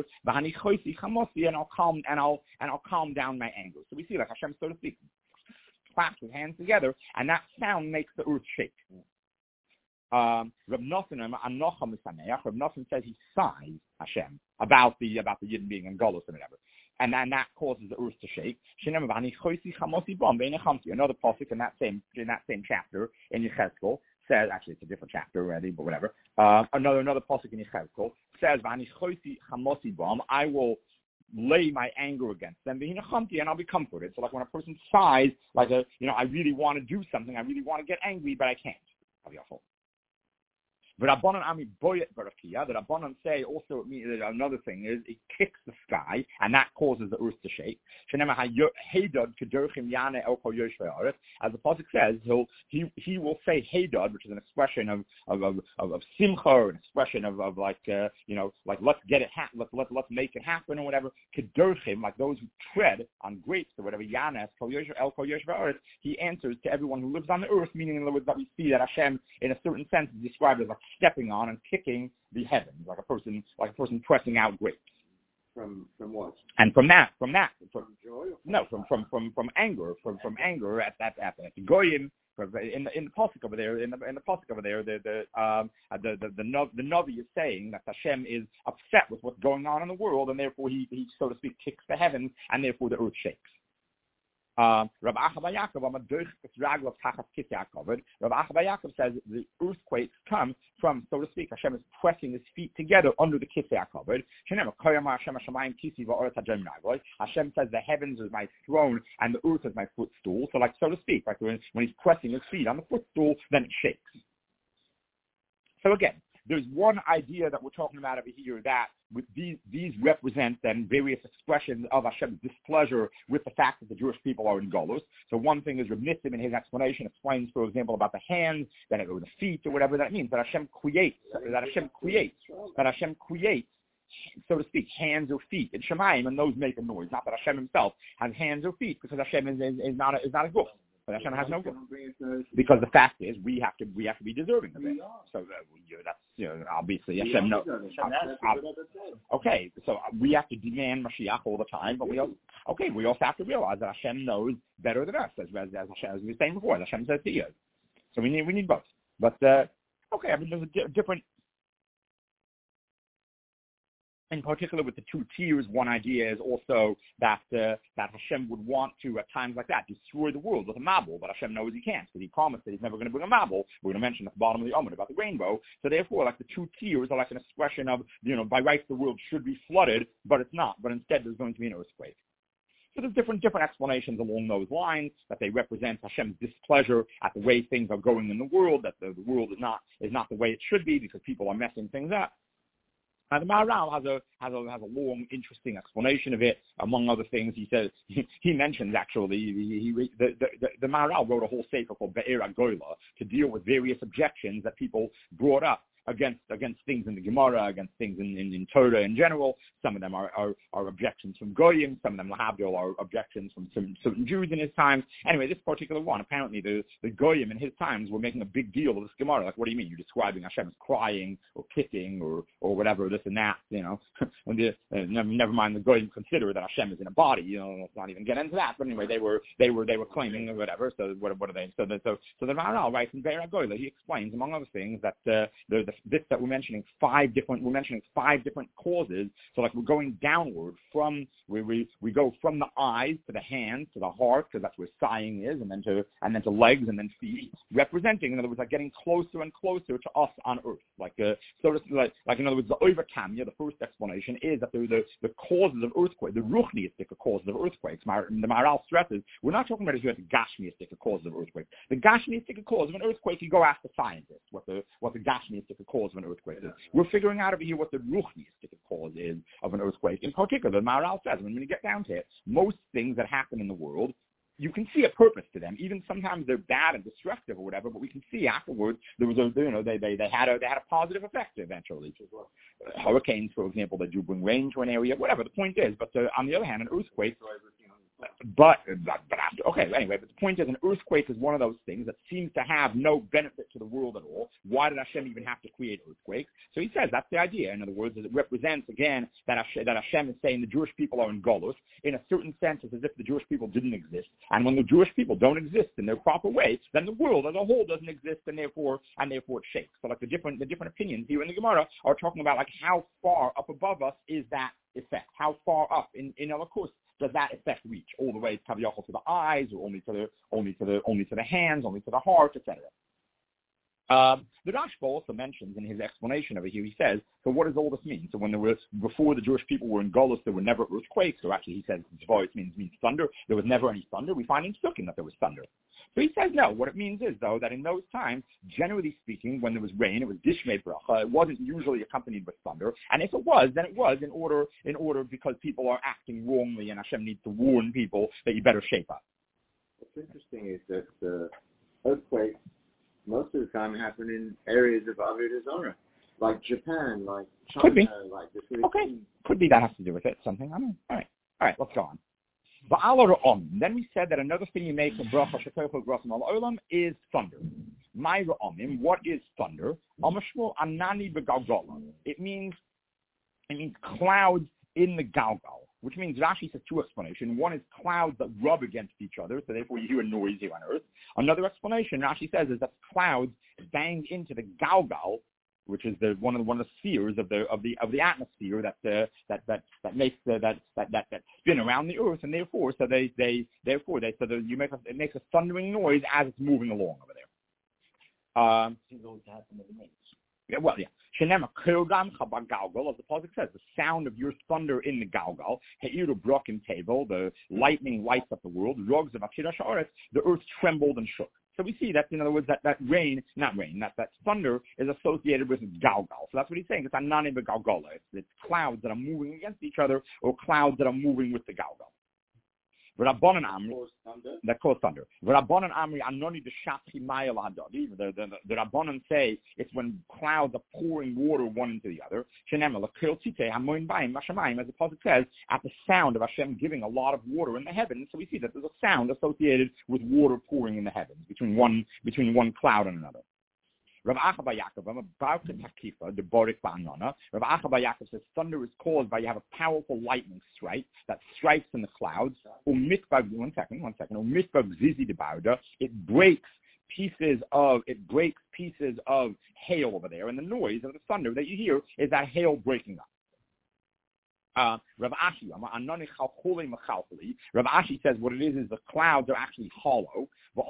and I'll calm and I'll and I'll calm down my anger. So we see like Hashem, so to speak, claps his hands together, and that sound makes the earth shake. Um, Reb Nosson, Reb Nosson says he sighs Hashem about the about the Yidden being in Golus and whatever, and then that causes the earth to shake. Another pasuk in that same in that same chapter in Yechezkel says, actually it's a different chapter already, but whatever. Uh, another another pasuk in Yechezkel says, I will lay my anger against them, and I'll be comforted. So like when a person sighs, like a, you know, I really want to do something, I really want to get angry, but I can't. But Rabbanan Ami Boyet Barakia, the Rabbanan say also another thing is it kicks the sky, and that causes the earth to shake. As the pasuk says, he'll, he he will say Heydad, which is an expression of of of, of, of simcha, an expression of, of like uh, you know, like let's get it happen, let let let's make it happen or whatever. Kedurchim, like those who tread on grapes or whatever. Yanes El Kol Yosh V'Aretz. He answers to everyone who lives on the earth, meaning in other words that we see that Hashem, in a certain sense, is described as like stepping on and kicking the heavens, like a person, like a person pressing out grapes. From from what? And from that, from that, from, from joy. Or from no, from from from from anger, from from anger at that at the goyim. In the in the pasuk over there, in the in the pasuk over there, the the um the the the, Navi, the Navi is saying that Hashem is upset with what's going on in the world, and therefore he he so to speak kicks the heavens, and therefore the earth shakes. Um, Rabbi Achaba Yaakov, Rabbi Achaba Yaakov says the earthquakes come from, so to speak, Hashem is pressing his feet together under the Kisei HaKavod. Hashem says the heavens is my throne and the earth is my footstool. So, like, so to speak, like when, when he's pressing his feet on the footstool, then it shakes. So again, there's one idea that we're talking about over here that with these, these represent then various expressions of Hashem's displeasure with the fact that the Jewish people are in Golus. So one thing is Reb Nissim in his explanation explains, for example, about the hands, then it or the feet, or whatever that means, that Hashem creates, that Hashem creates, that Hashem creates, so to speak, hands or feet in Shemayim, and those make a noise. Not that Hashem himself has hands or feet, because Hashem is, is, is not a, is not a goof. But Hashem has no good. Because the fact is, we have to we have to be deserving of it. So uh, you know, that's you know, obviously Hashem knows. Okay, so we have to demand Mashiach all the time, but we also, okay we also have to realize that Hashem knows better than us, as as, as Hashem as we were saying before. Hashem says He is. So we need we need both. But uh, okay, I mean there's a di- different. In particular, with the two tiers, one idea is also that uh, that Hashem would want to, at times like that, destroy the world with a mabul, but Hashem knows He can't, because He promised that He's never going to bring a mabul. We're going to mention at the bottom of the Omer about the rainbow. So therefore, like the two tiers are like an expression of, you know, by rights the world should be flooded, but it's not. But instead, there's going to be an earthquake. So there's different different explanations along those lines, that they represent Hashem's displeasure at the way things are going in the world, that the, the world is not is not the way it should be because people are messing things up. Now, the Maharal has a has a has a long, interesting explanation of it. Among other things, he says he, he mentions actually he, he, the, the the Maharal wrote a whole sefer called Be'er HaGoyla to deal with various objections that people brought up against against things in the Gemara, against things in, in, in Torah in general. Some of them are, are, are objections from Goyim. Some of them, Lahavdil, are objections from some, certain Jews in his times. Anyway, this particular one, apparently the, the Goyim in his times were making a big deal of this Gemara. Like, what do you mean? You're describing Hashem as crying or kicking or, or whatever, this and that, you know. when the, uh, never, never mind the Goyim consider that Hashem is in a body, you know, let's not even get into that. But anyway, they were they were, they were claiming or whatever. So what, what are they? So the, so, so the Maharal writes in Be'er HaGoyla, he explains, among other things, that uh, the, the this that we're mentioning five different we're mentioning five different causes. So like we're going downward from we we, we go from the eyes to the hands to the heart, because that's where sighing is, and then to and then to legs and then feet, representing, in other words, like getting closer and closer to us on earth. Like uh, so to, like, like in other words, the overkamya, the first explanation is that the the, the causes of earthquakes, the ruchniistic causes of earthquakes. The Maharal stresses we're not talking about here the gashmiistic causes of earthquakes. The gashmiistic cause of an earthquake, you go ask the scientists what the what the gashmiistic cause of an earthquake is. We're figuring out over here what the ruchniistic cause is of an earthquake. In particular, the Maharal says when you get down to it, most things that happen in the world, you can see a purpose to them. Even sometimes they're bad and destructive or whatever, but we can see afterwards there was a, you know, they they, they had a they had a positive effect eventually. Uh, hurricanes, for example, they do bring rain to an area, whatever. The point is, but the, on the other hand, an earthquake. But, but, but after, okay, anyway, but the point is an earthquake is one of those things that seems to have no benefit to the world at all. Why did Hashem even have to create earthquakes? So he says that's the idea. In other words, it represents, again, that Hashem, that Hashem is saying the Jewish people are in Golus. In a certain sense, it's as if the Jewish people didn't exist. And when the Jewish people don't exist in their proper way, then the world as a whole doesn't exist, and therefore, and therefore it shakes. So like the different, the different opinions here in the Gemara are talking about like how far up above us is that effect? How far up in, in of course, does that effect reach all the way to the eyes, or only to the only to the only to the hands, only to the heart, et cetera? Um, the Rashba also mentions in his explanation of it here, he says, so what does all this mean? So when there was, before the Jewish people were in Golus, there were never earthquakes, or actually he says Zvois means, means thunder. There was never any thunder. We find in Sukkim that there was thunder. So he says, no, what it means is, though, that in those times, generally speaking, when there was rain, it was Dishmei Bracha. It wasn't usually accompanied with thunder. And if it was, then it was in order, in order because people are acting wrongly, and Hashem needs to warn people that you better shape up. What's interesting is that the uh, earthquakes most of the time happen in areas of Avodah Zarah, like Japan, like China, Could be. like the Okay, could be that has to do with it, something. I don't know. All right, all right, let's go on. Then we said that another thing you make from bracha shetochel grasim al olam is thunder. My ra'amim, what is thunder? Amashmul anani begalgala. It means it means clouds in the galgal, which means Rashi says two explanations. One is clouds that rub against each other, so therefore you hear a noise here on earth. Another explanation Rashi says is that clouds bang into the galgal, which is the one of the one of the spheres of the of the of the atmosphere that uh, that that that makes the, that, that that that spin around the earth, and therefore so they they therefore they so that you make a, it makes a thundering noise as it's moving along over there. Um, yeah, well, yeah. Shenema Kirgam Chabagalgal, as the pasuk says, the sound of your thunder in the Galgal, Heiru Brokim table, the lightning lights up the world, Rogs of Akira Sha'aretz, the earth trembled and shook. So we see that, in other words, that, that rain, not rain, that, that thunder is associated with galgal. So that's what he's saying. It's a non-iba galgala. It's, it's clouds that are moving against each other or clouds that are moving with the galgal. Rabbanan Amri, that cause thunder. Rabbanan Amri Anoni de Shapchi Mayel Hadadi. The the the Rabbanan say it's when clouds are pouring water one into the other. Shenemel Kiltite Hamoin Bayim Mashamayim, as the pasuk says, at the sound of Hashem giving a lot of water in the heavens. So we see that there's a sound associated with water pouring in the heavens between one between one cloud and another. Rav Acha bar Yaakov, I'm about to takifa, the Borik Ba'anana. Rav Acha bar Yaakov says thunder is caused by you have a powerful lightning strike that strikes in the clouds. One second, one second. It breaks pieces of it breaks pieces of hail over there, and the noise of the thunder that you hear is that hail breaking up. Uh, Rav Ashi, Rav Ashi says what it is is the clouds are actually hollow.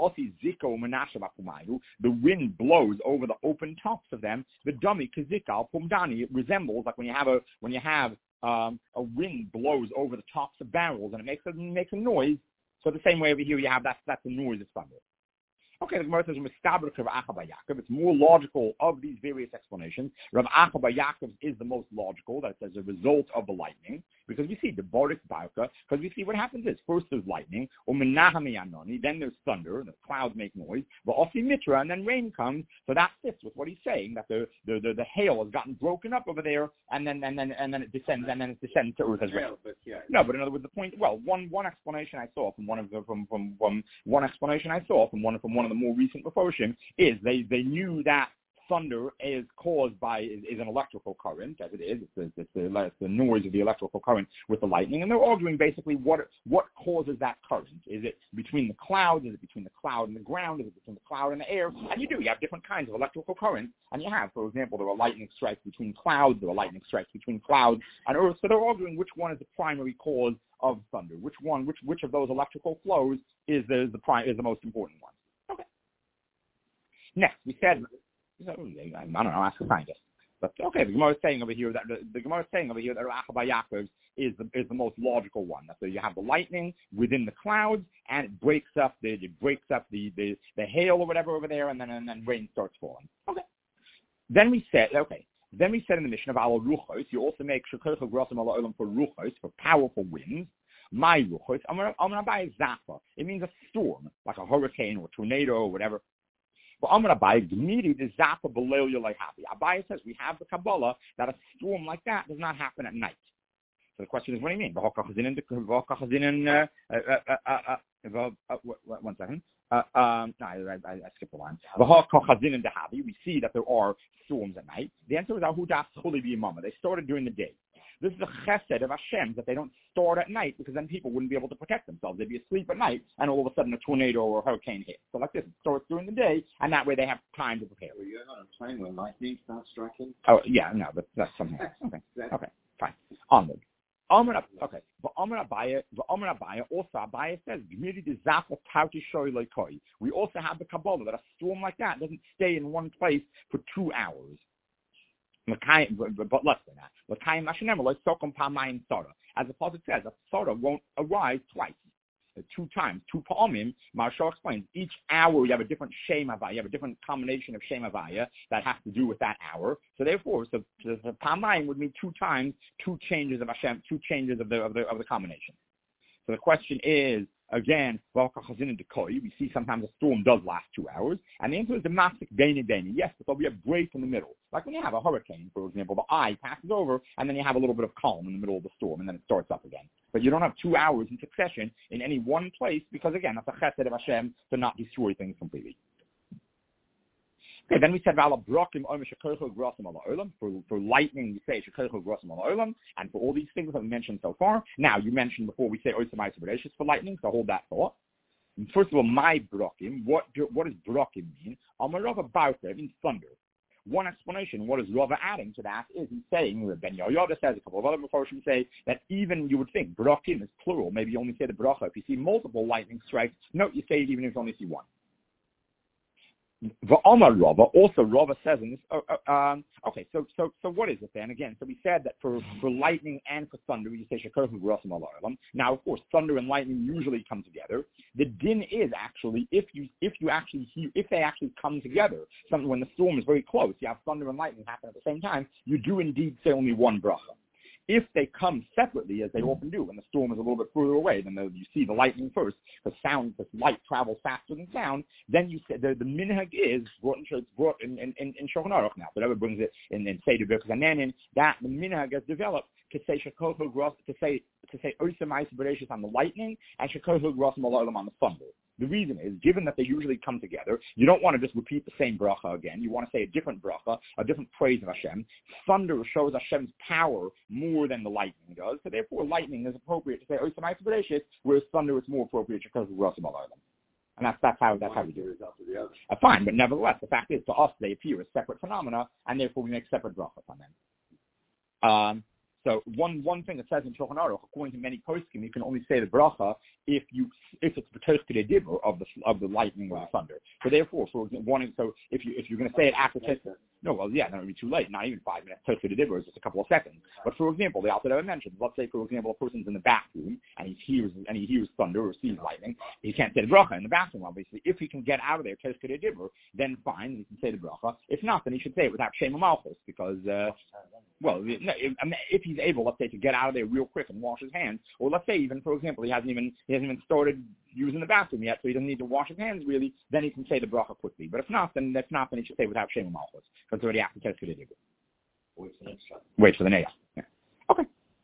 The wind blows over the open tops of them. The dummy kizikal pumdani, it resembles like when you have a when you have um, a wind blows over the tops of barrels and it makes a makes a noise. So the same way over here you have that that's the noise of thunder. Okay, the Gemara says it's more logical of these various explanations. Rav Acha bar Yaakov is the most logical. That's as a result of the lightning, because we see the Borik Bauka. Because we see what happens is first there's lightning, then there's thunder, the clouds make noise, mitra, and then rain comes. So that fits with what he's saying, that the the, the, the hail has gotten broken up over there, and then and then and then it descends, and then it descends to earth as rain. But yeah. No, but in other words, the point. Well, one one explanation I saw from one of the from from, from one explanation I saw from one from one of the more recent Meforshim is they, they knew that thunder is caused by is, is an electrical current, as it is. It's, the, it's, the, it's the noise of the electrical current with the lightning, and they're arguing basically what what causes that current. Is it between the clouds? Is it between the cloud and the ground? Is it between the cloud and the air? And you do. You have different kinds of electrical currents, and you have, for example, there are lightning strikes between clouds. There are lightning strikes between clouds and earth. So they're arguing which one is the primary cause of thunder. Which one? Which which of those electrical flows is the is the prime is the most important one? Okay. Next, we said, I don't know, ask a scientist. But okay, the Gemara is saying over here that the, the Gemara is saying over here that Rav Acha bar Yaakov is the is the most logical one. So you have the lightning within the clouds, and it breaks up the it breaks up the, the, the hail or whatever over there, and then and then rain starts falling. Okay. Then we said okay. Then we said in the mission of Ala Ruchos, you also make Shekocha Grosim Ala Olam for Ruchos, for powerful winds. My Ruchos, I'm gonna buy a Zafa. It means a storm, like a hurricane or tornado or whatever. But I'm going to buy Gmiri the Zappa Belel Yolai-Habi. Abaye says we have the Kabbalah that a storm like that does not happen at night. So the question is, what do you mean? One second. Uh, um, no, I, I, I skipped the line. We see that there are storms at night. The answer is Ahudas Chuli B'Yamama. They started during the day. This is a chesed of Hashem that they don't start at night, because then people wouldn't be able to protect themselves. They'd be asleep at night, and all of a sudden a tornado or a hurricane hits. So like this, it starts during the day, and that way they have time to prepare. Well, you're on a plane when lightning starts striking? Oh, yeah, no, but that's something else. Okay, okay, fine. Onward. Amar, okay, but Amar Abaye, but Amar Abaye, also Abaye says, we also have the Kabbalah that a storm like that doesn't stay in one place for two hours. But less than that. As the pasuk says, a Sora won't arise twice, two times, two pa'amim. Marshal explains each hour you have a different Shem Havaya, you have a different combination of Shem Havaya that has to do with that hour. So therefore, so, so, so pa'amim would mean two times, two changes of Hashem, two changes of the of the of the combination. So the question is, again, we see sometimes a storm does last two hours, and the answer is the masik deni deni. Yes, but there'll be a break in the middle. Like when you have a hurricane, for example, the eye passes over, and then you have a little bit of calm in the middle of the storm, and then it starts up again. But you don't have two hours in succession in any one place, because again, that's a chesed of Hashem to not destroy things completely. Okay, then we said for, for lightning we say and for all these things that we mentioned so far. Now you mentioned before we say for lightning, so hold that thought. First of all, my brokim, what do, what does brokim mean? Amarava Bauta, it means thunder. One explanation, what is Rava adding to that, is he's saying, Ben Yoyada says, a couple of other Meforshim say, that even you would think brokim is plural, maybe you only say the bracha. If you see multiple lightning strikes, no, you say it even if you only see one. The Omar Rava, also Rava says in this, uh, um, okay, so so so what is it then? Again, so we said that for, for lightning and for thunder, we say Shekohu Grosim Alarlam. Now, of course, thunder and lightning usually come together. The din is actually, if you if you actually hear, if they actually come together, something when the storm is very close, you have thunder and lightning happen at the same time, you do indeed say only one bracha. If they come separately, as they often do, when the storm is a little bit further away, then the, you see the lightning first, because sound, because light travels faster than sound, then you say, the, the minhag is brought in, it's brought in, in, in, in Shulchan Aruch now, whatever brings it in, in Seder Birkas Hanenin, that the minhag has developed to say Shekohu Gros, to say, to say Oisa Ma'aseh Bereshis on the lightning, and Shekohu Grosim Alarlam on the thunder. The reason is, given that they usually come together, you don't want to just repeat the same bracha again. You want to say a different bracha, a different praise of Hashem. Thunder shows Hashem's power more than the lightning does. So therefore, lightning is appropriate to say Oisa Ma'aseh Bereshis, whereas thunder is more appropriate to Shekohu Grosim Alarlam. And that's that's how that's how we do it. Uh, fine, but nevertheless, the fact is, to us, they appear as separate phenomena, and therefore we make separate brachas on them. Um, So one one thing that says in Shulchan Aruch, according to many poskim, you can only say the bracha if you if it's b'toch k'dei dibur of the of the lightning or the thunder. So therefore, for one, so if you if you're going to say it after ten, no, well, yeah, then it would be too late. Not even five minutes. B'toch k'dei dibur is just a couple of seconds. But for example, the Alter Rebbe mentioned, let's say for example, a person's in the bathroom and he hears and he hears thunder or sees lightning, he can't say the bracha in the bathroom. Obviously, if he can get out of there, b'toch k'dei dibur, then fine, he can say the bracha. If not, then he should say it without shema malchus, because uh, well, if, if he's able, let's say, to get out of there real quick and wash his hands, or let's say even, for example, he hasn't even he hasn't even started using the bathroom yet, so he doesn't need to wash his hands really, then he can say the bracha quickly. But if not, then that's not, then he should say without shema malchus, because it's already after Teres Kedei. Wait for the next shot. Wait for the next. Yeah. Okay.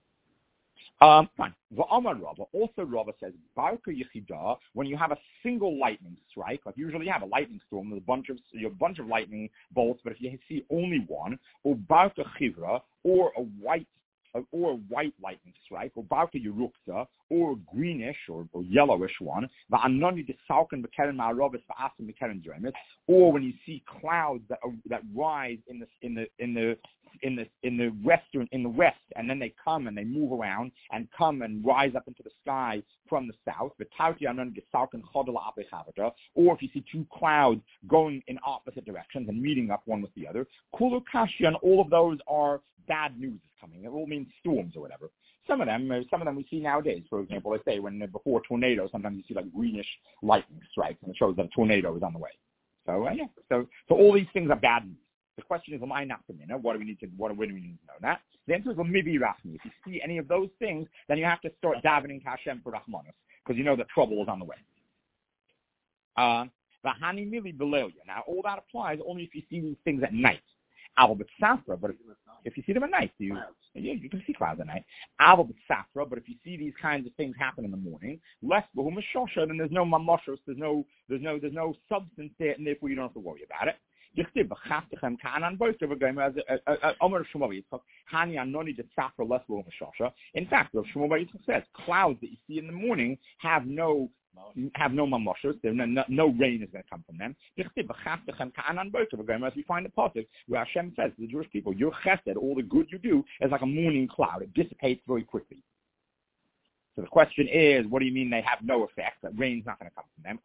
Um, fine. V'amar Rava, also Rava says, Barka Yechidah, when you have a single lightning strike, like usually you have a lightning storm, there's a bunch of you have a bunch of lightning bolts, but if you see only one, or Barka Chivra, or a white or a white lightning strike, or Barka Yerukza, or a greenish or, or yellowish one, or when you see clouds that are, that rise in the in the in the in the in the western in the west, and then they come and they move around and come and rise up into the sky from the south. Or if you see two clouds going in opposite directions and meeting up one with the other, and all of those are bad news is coming. It all means storms or whatever. Some of them, some of them we see nowadays. For example, I say when before tornadoes, sometimes you see like greenish lightning strikes, and it shows that a tornado is on the way. So uh, yeah, so so all these things are bad news. The question is, am I not familiar? What do we need to? What do we need to know? That the answer is, well, maybe rachmi. If you see any of those things, then you have to start davening to Hashem for rachmanos, because you know that trouble is on the way. Uh, V'hani mili b'leilya. Now, all that applies only if you see these things at night. Aval b'tzafra, but if, if you see them at night, you yeah, you can see clouds at night. Aval b'tzafra, but if you see these kinds of things happen in the morning, less b'hu mishosha, then there's no mamoshos, there's no there's no there's no substance there, and therefore you don't have to worry about it. In fact, Rav Shmuel Bar Yitzchak says clouds that you see in the morning have no have no mamoshos. No, no, no rain is going to come from them. As we find the pasuk where Hashem says to the Jewish people, your chesed, all the good you do, is like a morning cloud. It dissipates very quickly. So the question is, what do you mean they have no effect? That rain's not going to come from them.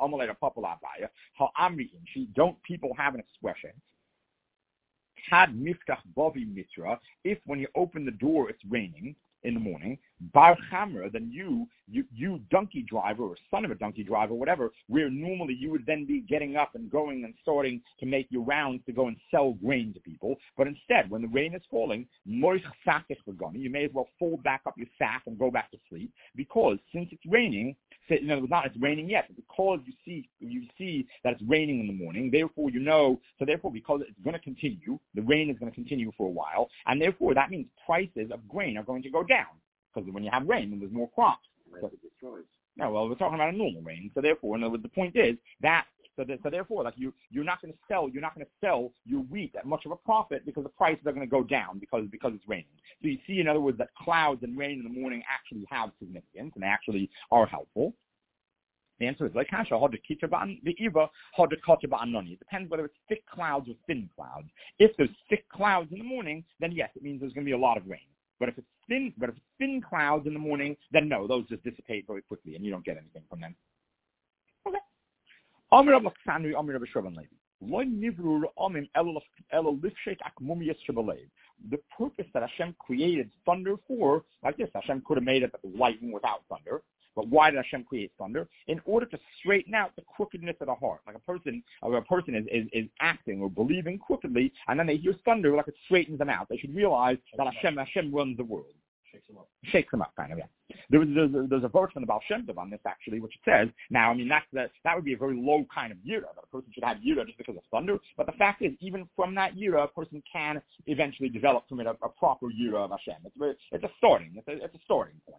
Don't people have an expression? Had miftach bovi mitra, if when you open the door it's raining in the morning, bar chamra, then you, you, you donkey driver or son of a donkey driver, whatever, where normally you would then be getting up and going and starting to make your rounds to go and sell grain to people. But instead, when the rain is falling, moich sakich v'goni, you may as well fold back up your sack and go back to sleep, because since it's raining, in other words, not it's raining yet, but because you see you see that it's raining in the morning, therefore you know, so therefore because it's going to continue, the rain is going to continue for a while, and therefore that means prices of grain are going to go down, because when you have rain, then there's more crops. So, no, well, we're talking about a normal rain, so therefore, in other words, the point is that, so, that, so therefore, like you, you're not going to sell, you're not going to sell your wheat at much of a profit because the prices are going to go down because because it's raining. So you see, in other words, that clouds and rain in the morning actually have significance and they actually are helpful. The answer is like kasha hod kitchaban the eva hod kotchaban noni. It depends whether it's thick clouds or thin clouds. If there's thick clouds in the morning, then yes, it means there's going to be a lot of rain. But if it's thin, but if it's thin clouds in the morning, then no, those just dissipate very quickly and you don't get anything from them. Okay. Amir Rav Laksandri, Amir Rav Shravan Levi. The purpose that Hashem created thunder for, like this, Hashem could have made it lightning without thunder. But why did Hashem create thunder? In order to straighten out the crookedness of the heart. Like a person, or a person is, is, is acting or believing crookedly, and then they hear thunder, like it straightens them out. They should realize that Hashem, Hashem runs the world. Shakes them up. Shakes them up, kind of, yeah. There was, there's, a, there's a verse from the Baal Shem Tov on this, actually, which says, now, I mean, that's, that, that would be a very low kind of yira, that a person should have yira just because of thunder, but the fact is, even from that yira, a person can eventually develop from it a, a proper yira of Hashem. It's, very, it's a starting, it's a, it's a starting point.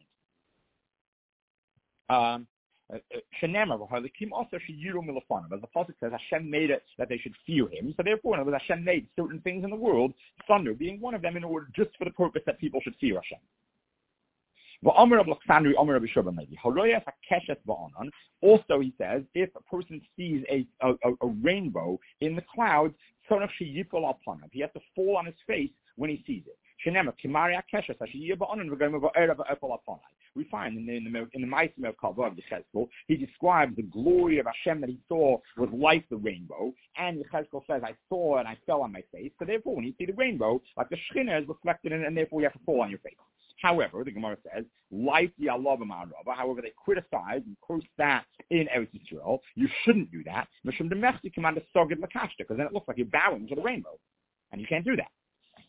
Um, Shenema, also Shiyiru Milafanav. As the Pasuk says, Hashem made it that they should fear Him. So therefore, it was Hashem made certain things in the world, thunder being one of them, in order just for the purpose that people should fear Hashem. Also, he says, if a person sees a, a, a rainbow in the clouds, he has to fall on his face when he sees it. We find in the in the in the Ma'aser Merkava of the Yechezkel, he describes the glory of Hashem that he saw was like the rainbow, and Yechezkel says, "I saw and I fell on my face." So therefore, when you see the rainbow, like the Shekhinah is reflected in it, and therefore you have to fall on your face. However, the Gemara says, like the Allah B'Ma'arava, however, they criticize and curse that in Eretz Yisrael. You shouldn't do that, because then it looks like you're bowing to the rainbow, and you can't do that.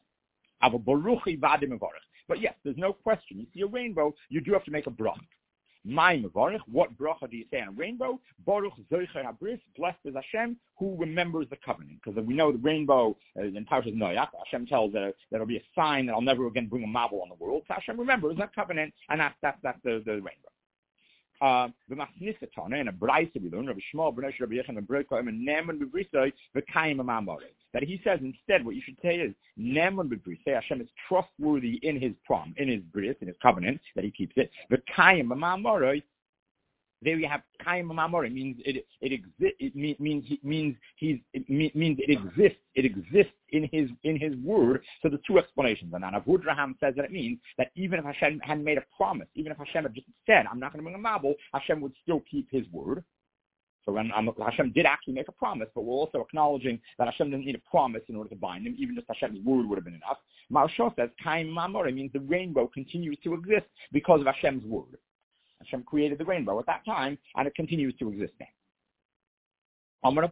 But yes, there's no question. You see a rainbow, you do have to make a bracha. My mevarich, what bracha do you say on a rainbow? Baruch Zocher Habris, blessed is Hashem, who remembers the covenant. Because we know the rainbow, uh, in Parshas Noach, Hashem tells that uh, that'll be a sign that I'll never again bring a mabel on the world. So Hashem remembers that covenant, and that's, that's, that's the, the rainbow. Uh, the Masnisatana in a Braisa we learn, Rabbi Shmuel, Rabbi Yechon, Rabbi Brokaim, and Neman B'Brisai, V'Kayim Amamare. That he says instead, what you should say is Neman B'Brisai. Hashem is trustworthy in his prom, in his bris, in his covenant that he keeps it. V'Kayim Amamare. There you have Kayim Amamare. Means it it exists. It mean, means he means he's it means it exists. It exists in his in his word. So there's two explanations on that. Avudraham says that it means that even if Hashem had made a promise, even if Hashem had just said, "I'm not going to bring a mabel," Hashem would still keep his word. So when um, Hashem did actually make a promise, but we're also acknowledging that Hashem didn't need a promise in order to bind him. Even just Hashem's word would have been enough. Maharsha says Kayim Amamare means the rainbow continues to exist because of Hashem's word. Hashem created the rainbow at that time, and it continues to exist now. So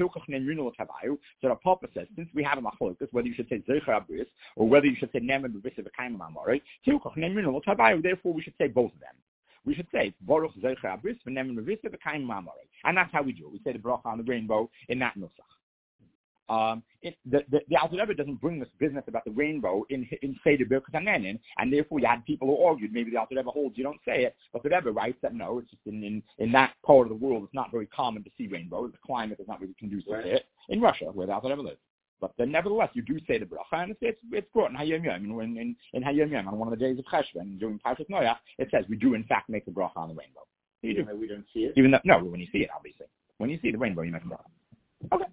the Papa says, since we have a machlokas, whether you should say Zocher Habris or whether you should say Neman B'Brisai V'Kayim Amamare, therefore we should say both of them. We should say Baruch Zocher Habris V'Neman B'Brisai V'Kayim Amamare, and that's how we do it. We say the bracha on the rainbow in that nusach. Um, it, the the, the Alter Rebbe doesn't bring this business about the rainbow in in Seder Birkas Hanenin, and therefore you had people who argued maybe the Alter Rebbe holds you don't say it, but the Rebbe writes that no, it's just in, in in that part of the world it's not very common to see rainbows. The climate is not really conducive right. to it in Russia where the Alter Rebbe lives. But then nevertheless you do say the bracha, and it's it's, it's brought in Hayom Yom. In in, in Hayom Yom on one of the days of Cheshvan during Parshas Noach, it says we do in fact make the bracha on the rainbow. You do. We don't see it. Even though no, when you see it, obviously, when you see the rainbow, you make the bracha. Okay.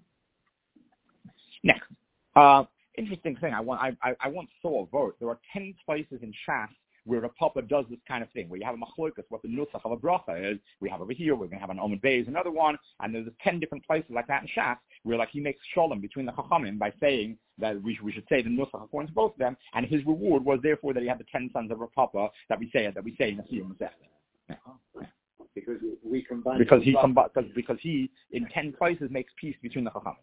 Next, uh, interesting thing. I want. I, I, I once saw a vote. There are ten places in Shas where the Papa does this kind of thing, where you have a machlokas, what the nusach of a bracha is. We have over here. We're going to have an Omen Beis, another one, and there's ten different places like that in Shas where like he makes shalom between the chachamim by saying that we, we should say the nusach according to both of them, and his reward was therefore that he had the ten sons of a Papa that we say that we say in the Siyum Masechet. Yeah. Because we combine. Because he combi- because because he in ten places makes peace between the chachamim.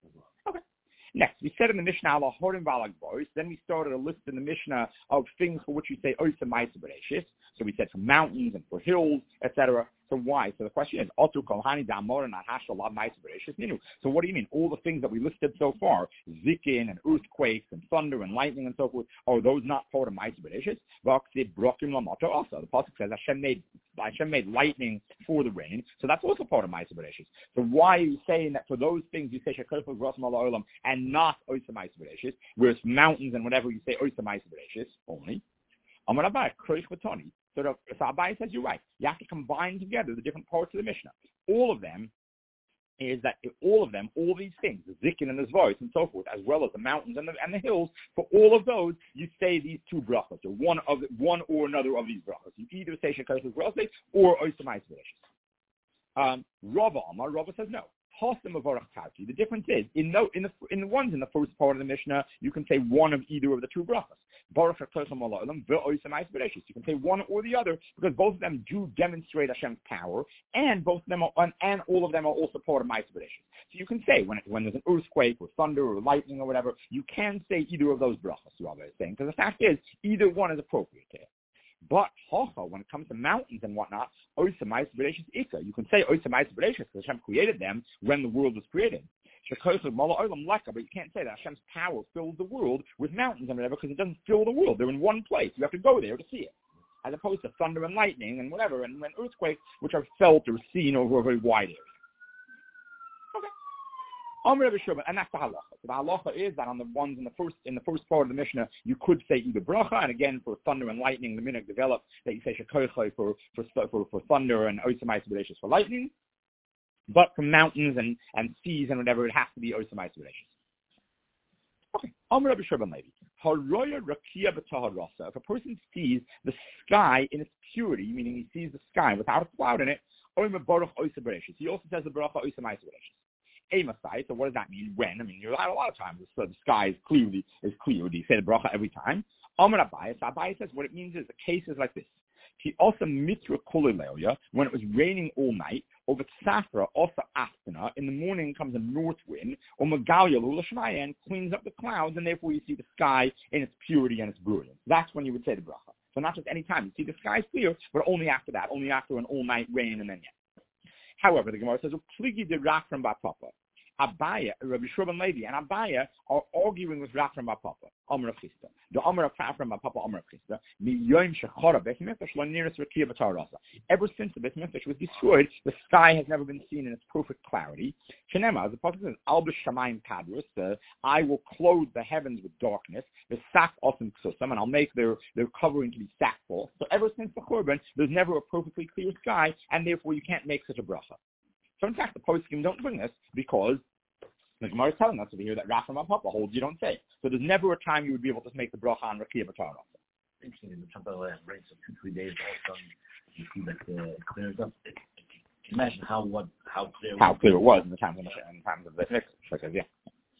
Next, we said in the Mishnah, Allah Horim Valag Bois. Then we started a list in the Mishnah of things for which we say Oisa Ma'aser Bereishis. So we said for mountains and for hills, et cetera. So why? So the question is, Otu Kolhani Damor and Ahashal Ma'aser Bereishis Ninu. So what do you mean? All the things that we listed so far, Zikin and earthquakes and thunder and lightning and so forth, are those not part of Ma'aser Bereishis? V'aksib Brokim Lamato also. The Pasuk says Hashem made Hashem made lightning for the rain, so that's also part of Ma'aser Bereishis. So why are you saying that for those things you say Shekof Grosim Ala Olam and not Oisa Ma'aser Bereishis, whereas mountains and whatever you say Oisa Ma'aser Bereishis only? Amar Abai Kroich Batoni. So the so Abai says you're right. You have to combine together the different parts of the Mishnah. All of them is that all of them, all these things, the Zikin and the Zvois and so forth, as well as the mountains and the and the hills, for all of those you say these two brachos, or one of one or another of these brachos. You either say Shekof Grosim or Oisa Ma'aser Bereishis. Um, Rava Amar, Rava says no. The difference is, in the, in the in the ones in the first part of the Mishnah, you can say one of either of the two brachas. You can say one or the other because both of them do demonstrate Hashem's power, and both of them are, and all of them are also part of Ma'aseh Bereshis. So you can say when it, when there's an earthquake or thunder or lightning or whatever, you can say either of those brachas. Rabbi is saying, because the fact is either one is appropriate there. But hocha, when it comes to mountains and whatnot, you can say because Hashem created them when the world was created. But you can't say that Hashem's power fills the world with mountains and whatever, because it doesn't fill the world. They're in one place. You have to go there to see it. As opposed to thunder and lightning and whatever, and when earthquakes, which are felt or seen over a very wide area. Okay. And that's the halacha. So the halacha is that on the ones in the first in the first part of the Mishnah, you could say either bracha, and again for thunder and lightning, the minhag develops that you say shekoichai for for for for thunder and oisamais bereshis for lightning. But for mountains and, and seas and whatever, it has to be oisamais bereshis. Okay. Amr Rabbi Shurban Levi. Haroya rakia b'taharasa. If a person sees the sky in its purity, meaning he sees the sky without a cloud in it, oimer baruch oisa bereshis. He also says the bracha oisamais bereshis. Amasai, so what does that mean? When? I mean, you're a lot of times so the sky is clearly is clear. Do you say the bracha every time? Amar Abai, so Abai says what it means is the case is like this. He also mitra kulilelia, when it was raining all night, over Safra, also Astana, in the morning comes a north wind, or Magalia Lulashmaya, and cleans up the clouds, and therefore you see the sky in its purity and its brilliance. That's when you would say the bracha. So not just any time. You see the sky is clear, but only after that, only after an all-night rain and then yet. However, the Gemara says, Pligi de Rafram Bapapa. Abaya, Rabbi Shurban Levi, and Abaya are arguing with Rafram Bapapa, Amr Chista. The Amr of Rafram Bapapa, Amr Chista, Miyom Shechara Beit Mikdash Laniris Rakia B'Tarasa. Ever since the Beit Mikdash was destroyed, the sky has never been seen in its perfect clarity. Shenema, the Prophet says, Albish Shamayim Kadrus, I will clothe the heavens with darkness, the sack often ksusam, and I'll make their, their covering to be sackful. So ever since the Churban, there's never a perfectly clear sky, and therefore you can't make such a bracha. So in fact, the poskim don't bring this because the Gemara is telling us over here that Rafram Papa holds you don't say. So there's never a time you would be able to make the bracha on Rakia B'Tar. Interesting, in the Chappal rains of two, three days, all of a sudden you see that uh, it clears up. It, it, imagine how what how clear how clear it was in the times of the in the times of the Mikdash. Yeah.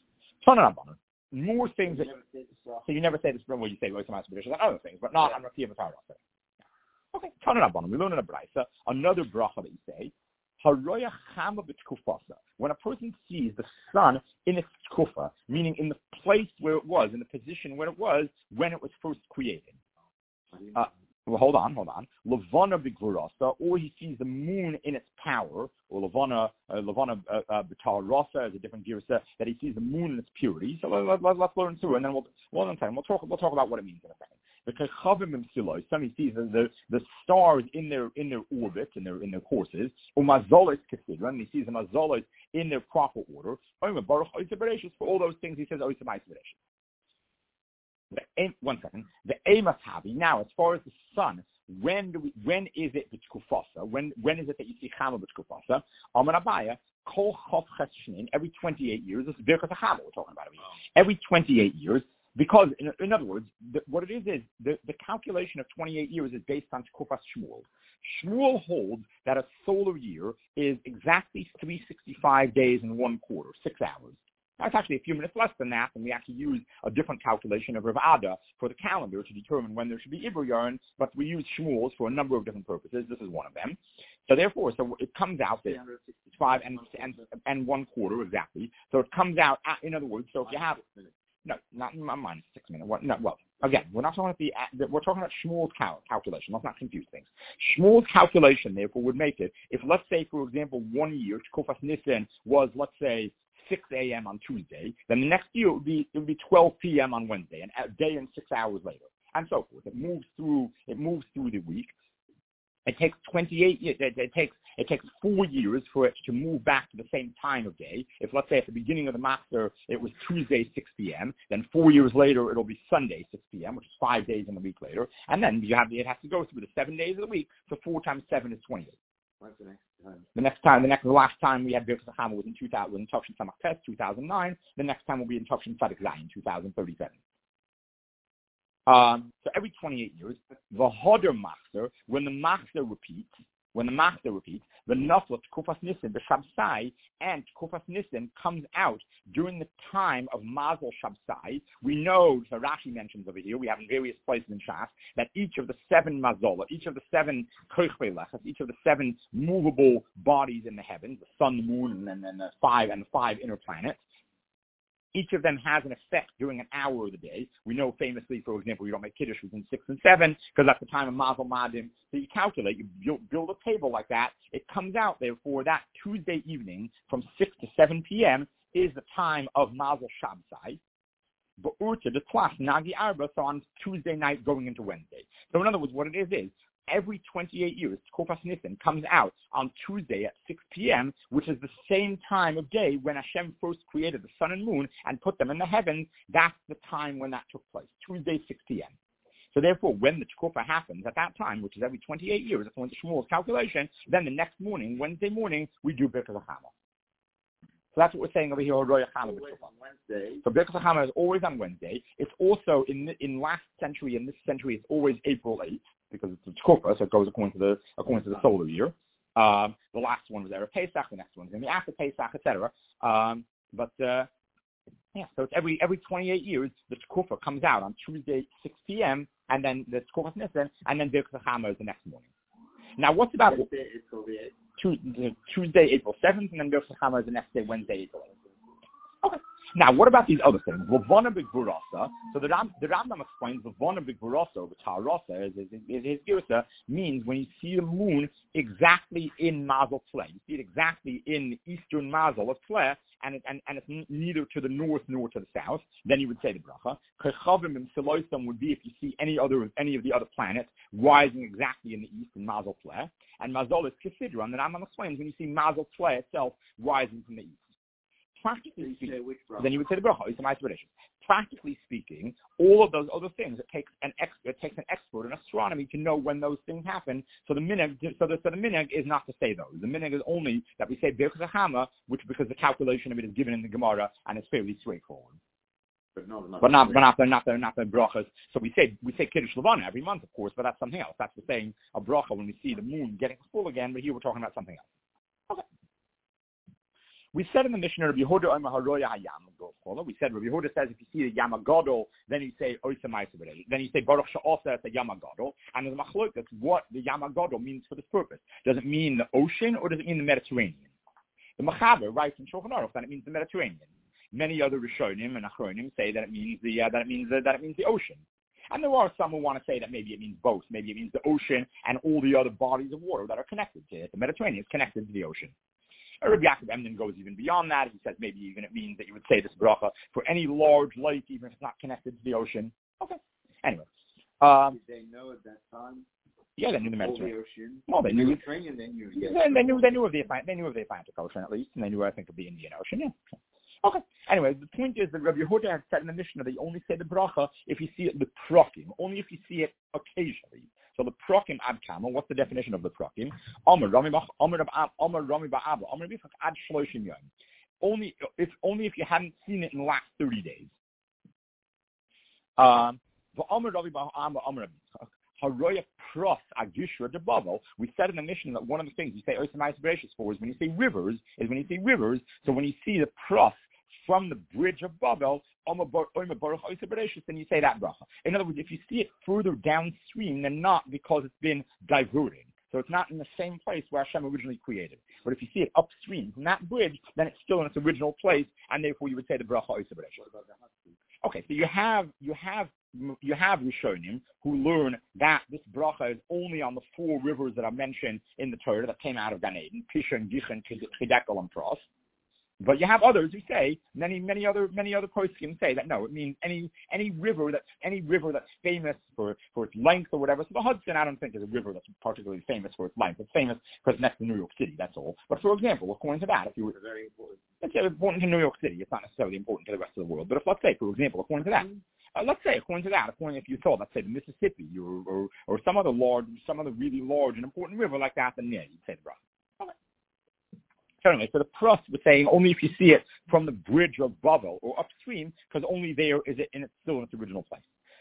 More things that so you never say this from what you say Rosh Hashanah and other things, but not on Rakia B'Tar. Okay, we learn in a brayso another bracha that you say. When a person sees the sun in its tkufa, meaning in the place where it was, in the position where it was when it was first created. Uh, well, hold on, hold on. Levana b'gvurasa, or he sees the moon in its power, or Levana uh, Levana b'tar rasa is a different girsa that he sees the moon in its purity. So let, let, let's learn through, and then we'll we'll, we'll talk we'll talk about what it means in a second. Because Chavim and Silos, some he sees the, the the stars in their in their orbit, in their in their courses, or Mazolos Kesidra, and he sees the Mazolos in their proper order. For all those things, he says Oisa Ma'aseh Bereshis. One second. The Amos Havi. Now, as far as the sun, when do we? When is it b'tkufasa? When when is it that you see Chama b'tkufasa? Amar Abaya. Kol Chav Cheshnin. Every twenty-eight years. This is Birkas Chama we're talking about. Every twenty-eight years. Because, in, in other words, the, what it is is the, the calculation of twenty-eight years is based on Tkufas Shmuel. Shmuel holds that a solar year is exactly three hundred sixty-five days and one quarter, six hours. That's actually a few minutes less than that, and we actually use a different calculation of Rav Ada for the calendar to determine when there should be Ibr yarn, but we use Shmuel's for a number of different purposes. This is one of them. So therefore, so it comes out that five and, and, and one quarter exactly. So it comes out, at, in other words, so if you have... No, not in my mind. Six minutes. What, no, well, again, we're not talking about the. We're talking about Shmuel's cal- calculation. Let's not confuse things. Shmuel's calculation, therefore, would make it if, let's say, for example, one year Tkufas Nisan was, let's say, six a.m. on Tuesday, then the next year it would be it would be twelve p.m. on Wednesday, and a day and six hours later, and so forth. It moves through. It moves through the week. It takes twenty-eight years. It, it takes it takes four years for it to move back to the same time of day. If, let's say, at the beginning of the Matzah, it was Tuesday, six p.m., then four years later, it'll be Sunday, six p.m., which is five days in the week later. And then you have it has to go through the seven days of the week, so four times seven is twenty-eight. What's the next time? The next time, the next, the last time we had Birkas Chama was in two thousand, in Tavshin Samach Tes, two thousand nine. The next time will be in Tavshin Tzadik Zayin, two thousand thirty-seven. Um, so every twenty-eight years, the Hodder Master, when the Master repeats, when the Master repeats, the Nafla Tkufas Nissen, the Shabsai, and Tkufas Nissen comes out during the time of Mazel Shabsai. We know, so Rashi mentions over here, we have in various places in Shas, that each of the seven Mazolah, each of the seven Kochvelechas, each of the seven movable bodies in the heavens, the sun, the moon, and then the five and the five inner planets, each of them has an effect during an hour of the day. We know famously, for example, you don't make Kiddush between six and seven because that's the time of Mazel Madim. So you calculate, you build, build a table like that. It comes out, therefore, that Tuesday evening from six to seven p.m. is the time of Mazel Shabsai. But Urta, the Tlas, Nagi Arba, so on Tuesday night going into Wednesday. So in other words, what it is is, every twenty-eight years, Tkufas Nissen comes out on Tuesday at six p.m., which is the same time of day when Hashem first created the sun and moon and put them in the heavens. That's the time when that took place, Tuesday, six p.m. So therefore, when the Tkufa happens at that time, which is every twenty-eight years, according to Shmuel's calculation, then the next morning, Wednesday morning, we do Birkas HaChama. So that's what we're saying over here. Always on Wednesday. So Birkas HaChama is always on Wednesday. It's also, in the, in last century, in this century, it's always April eighth. Because it's a Tkufa, so it goes according to the according to the solar year. Um, the last one was Erev Pesach, the next one's going to be after Pesach, et cetera. Um, but uh, yeah, so it's every every twenty-eight years the Tkufa comes out on Tuesday six p.m. and then the Tkufas Nissen, and then Birkas HaChama is the next morning. Now, what's about Tuesday, April eighth? Tuesday, April seventh, and then Birkas HaChama is the next day, Wednesday, April eighth. Okay. Now, what about these other things? Levana B'Gvurasa. So the, Ram, the Rambam explains Levana B'Gvurasa, or B'Tarasa, is, is, is his Girsa, means when you see the moon exactly in Mazel Tle. You see it exactly in the eastern Mazel of Tle, and, it, and, and it's neither to the north nor to the south, then you would say the bracha. Kechavim and Siloisam would be if you see any other any of the other planets rising exactly in the east in Mazel Tle. And Mazel is Kesidron. The Rambam explains when you see Mazel Tle itself rising from the east. Practically speaking, then you would say the bracha, it's my inspiration. Practically speaking, all of those other things, it takes an expert, it takes an expert in astronomy to know when those things happen. So the minhag, so the, so the minhag is not to say those. The minhag is only that we say Birkas HaChama, which because the calculation of it is given in the Gemara and it's fairly straightforward. But, no, not but not, but not the, not the, not the brachas. So we say, we say Kiddush Levana every month, of course, but that's something else. That's the saying a bracha when we see the moon getting full again, but here we're talking about something else. Okay. We said in the Mishnah, Rabbi Yehuda Omer Haroya Hayam. We said Rabbi Yehuda says if you see the Yama Gadol, then you say Oisa Ma'aser B'Reishis. Then you say Baruch She'asa at the Yama Gadol. And there's a machlok, that's what the Yama Gadol means for this purpose. Does it mean the ocean or does it mean the Mediterranean? The Machaber writes in Shulchan Aruch that it means the Mediterranean. Many other Rishonim and Achronim say that it means the uh, that it means uh, that it means the ocean. And there are some who want to say that maybe it means both. Maybe it means the ocean and all the other bodies of water that are connected to it. The Mediterranean is connected to the ocean. Rabbi Yaakov Emden goes even beyond that. He says maybe even it means that you would say this bracha for any large lake, even if it's not connected to the ocean. Okay. Anyway. Um, Did they know at that time? Yeah, they knew the Mediterranean. The ocean. Well, they knew. The Mediterranean, they knew. Yes. They, they knew. They knew of the they knew of the Atlantic Ocean at least, and they knew I think of the Indian Ocean. Yeah. Okay. Anyway, the point is that Rabbi Yehuda had said in the Mishnah that you only say the bracha if you see it the prokim, only if you see it occasionally. So the prokim ad kama, what's the definition of the prokim? Omer Rami Bach, Omer Omer Rami Ba'aba, Omer Bifak ad shloshim yom. Only if only if you hadn't seen it in the last thirty days. Um, Omer Rami Ba'aba, Omer Haroya Pros Agishra de Bavel. We said in the Mishnah that one of the things you say Oisa Ma'aser B'Reishis for is when you say rivers, is when you say rivers. So when you see the pros from the bridge of Babel, then you say that bracha. In other words, if you see it further downstream, then not because it's been diverted. So it's not in the same place where Hashem originally created. But if you see it upstream from that bridge, then it's still in its original place, and therefore you would say the bracha oisa b'reishis. Okay, so you have you have you have Rishonim who learn that this bracha is only on the four rivers that are mentioned in the Torah that came out of Gan Eden: Pishon, Gihon, Chidekel, and Pros. But you have others who say, many, many other, many other poskim say that no, it means any, any river that's, any river that's famous for, for its length or whatever. So the Hudson, I don't think is a river that's particularly famous for its length. It's famous because it's next to New York City, that's all. But for example, according to that, if you were very important, let's say it's important to New York City, it's not necessarily important to the rest of the world. But if, let's say, for example, according to that, uh, let's say, according to that, according if you thought, let's say the Mississippi or, or, or some other large, some other really large and important river like that, then yeah, you'd say the bracha. Anyway, so the pros was saying only if you see it from the bridge of Babel or upstream, because only there is it in its still in its original place.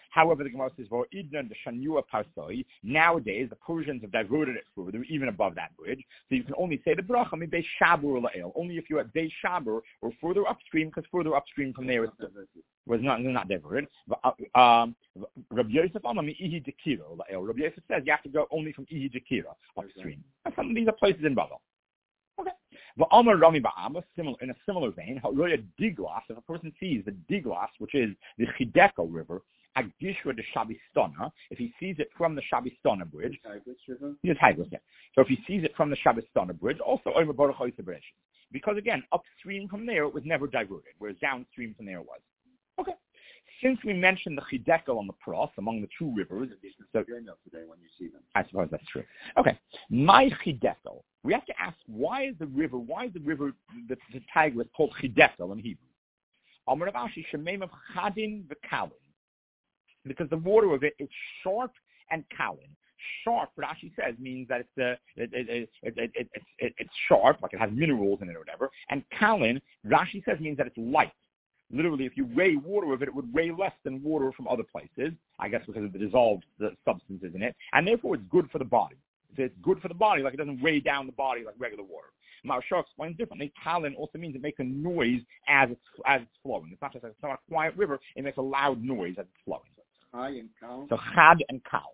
However, the Gemara says, "For idna the shanua parsoi." Nowadays, the Persians have diverted it further, even above that bridge. So you can only say the bracha mi beis shabur la'el, only if you're at beis shabur or further upstream, because further upstream from there was not not diverted. Um, Rabbi Yosef Amar mi ihi dekira la'el. Rabbi Yosef says you have to go only from ihi dekira upstream. Some of these are places in Babel. Okay. V'amar Rami Ba'aba, similar in a similar vein, Ha'roya Diglas. If a person sees the Diglas, which is the Chideko River, Agdishra de Shabistana, if he sees it from the Shabistana bridge, yes, Tigris, yeah. So if he sees it from the Shabistana bridge, also Omer Baruch HaYisrael, because again, upstream from there it was never diverted, whereas downstream from there it was. Okay. Since we mentioned the Chideko on the Pros among the two rivers, so today when you see them. I suppose that's true. Okay, my Chideko. We have to ask, why is the river, why is the river, the, the Tigris called Chideko in Hebrew? Amar Rav Ashi, Shemem of Chadin v'Kalin. Because the water of it is sharp and kalin. Sharp, Rashi says, means that it's, uh, it, it, it, it, it, it, it, it's sharp, like it has minerals in it or whatever. And kalin, Rashi says, means that it's light. Literally, if you weigh water of it, it would weigh less than water from other places, I guess because of the dissolved the substances in it, and therefore it's good for the body. So it's good for the body, like it doesn't weigh down the body like regular water. Maharsha explains differently. Kalin also means it makes a noise as it's, as it's flowing. It's not just a, it's not a quiet river, it makes a loud noise as it's flowing. So Chad and Kal.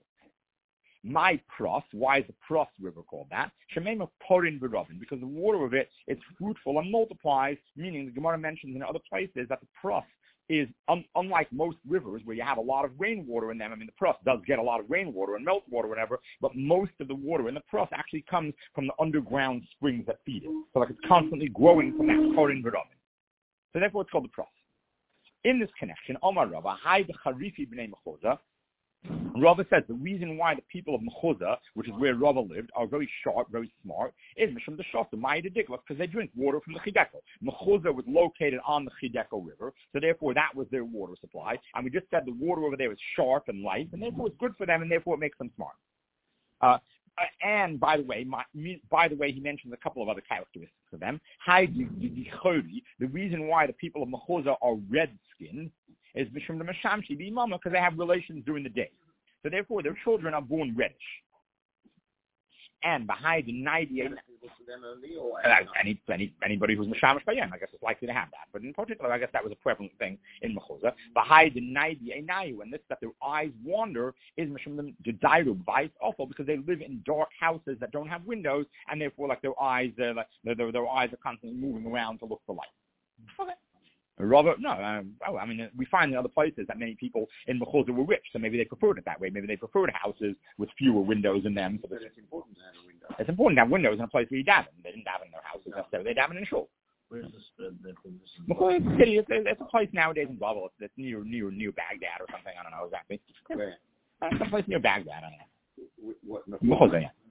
My Pros, why is the Pros River called that? Shemem of Porin V'Rovin, because the water of it is fruitful and multiplies, meaning the Gemara mentions in other places that the Pros is, un- unlike most rivers where you have a lot of rainwater in them. I mean, the Pros does get a lot of rainwater and meltwater or whatever, but most of the water in the Pros actually comes from the underground springs that feed it. So like it's constantly growing from that Porin V'Rovin. So therefore it's called the Pros. In this connection, Omar Rava, Hai B'Charifi B'nei Mechoza, Rava says the reason why the people of Mechoza, which is where Rava lived, are very sharp, very smart, is Mishum Deshofta, Ma'ida Diklas, because they drink water from the Chideko. Mechoza was located on the Chideko River, so therefore that was their water supply. And we just said the water over there is sharp and light, and therefore it's good for them, and therefore it makes them smart. Uh, and by the way, my, by the way, he mentions a couple of other characteristics of them. The reason why the people of Mechoza are red-skinned is Mishum Mashamshi B'Imama, because they have relations during the day. So therefore, their children are born reddish. And behind the ninety, any, any, anybody who's Mashamash Bayam, I guess is likely to have that. But in particular, I guess that was a prevalent thing in Mechoza. Behind the ninety, and this that their eyes wander is Mishum the Dairu Vice awful because they live in dark houses that don't have windows, and therefore, like their eyes, uh, like, their, their, their eyes are constantly moving around to look for light. Okay. Robert, no, um, oh, I mean, we find in other places that many people in Mechoza were rich, so maybe they preferred it that way. Maybe they preferred houses with fewer windows in them. So but it's important to have a window. It's important to have windows in a place where you daven. They didn't daven in their houses, no. So they daven in a shul. Where's this? Uh, the, Mechoza City, it's, it's a place nowadays in Babel. It's, it's near, near, near Baghdad or something. I don't know exactly. Where? Uh, some place near Baghdad, I don't know. What, Mechoza, yeah.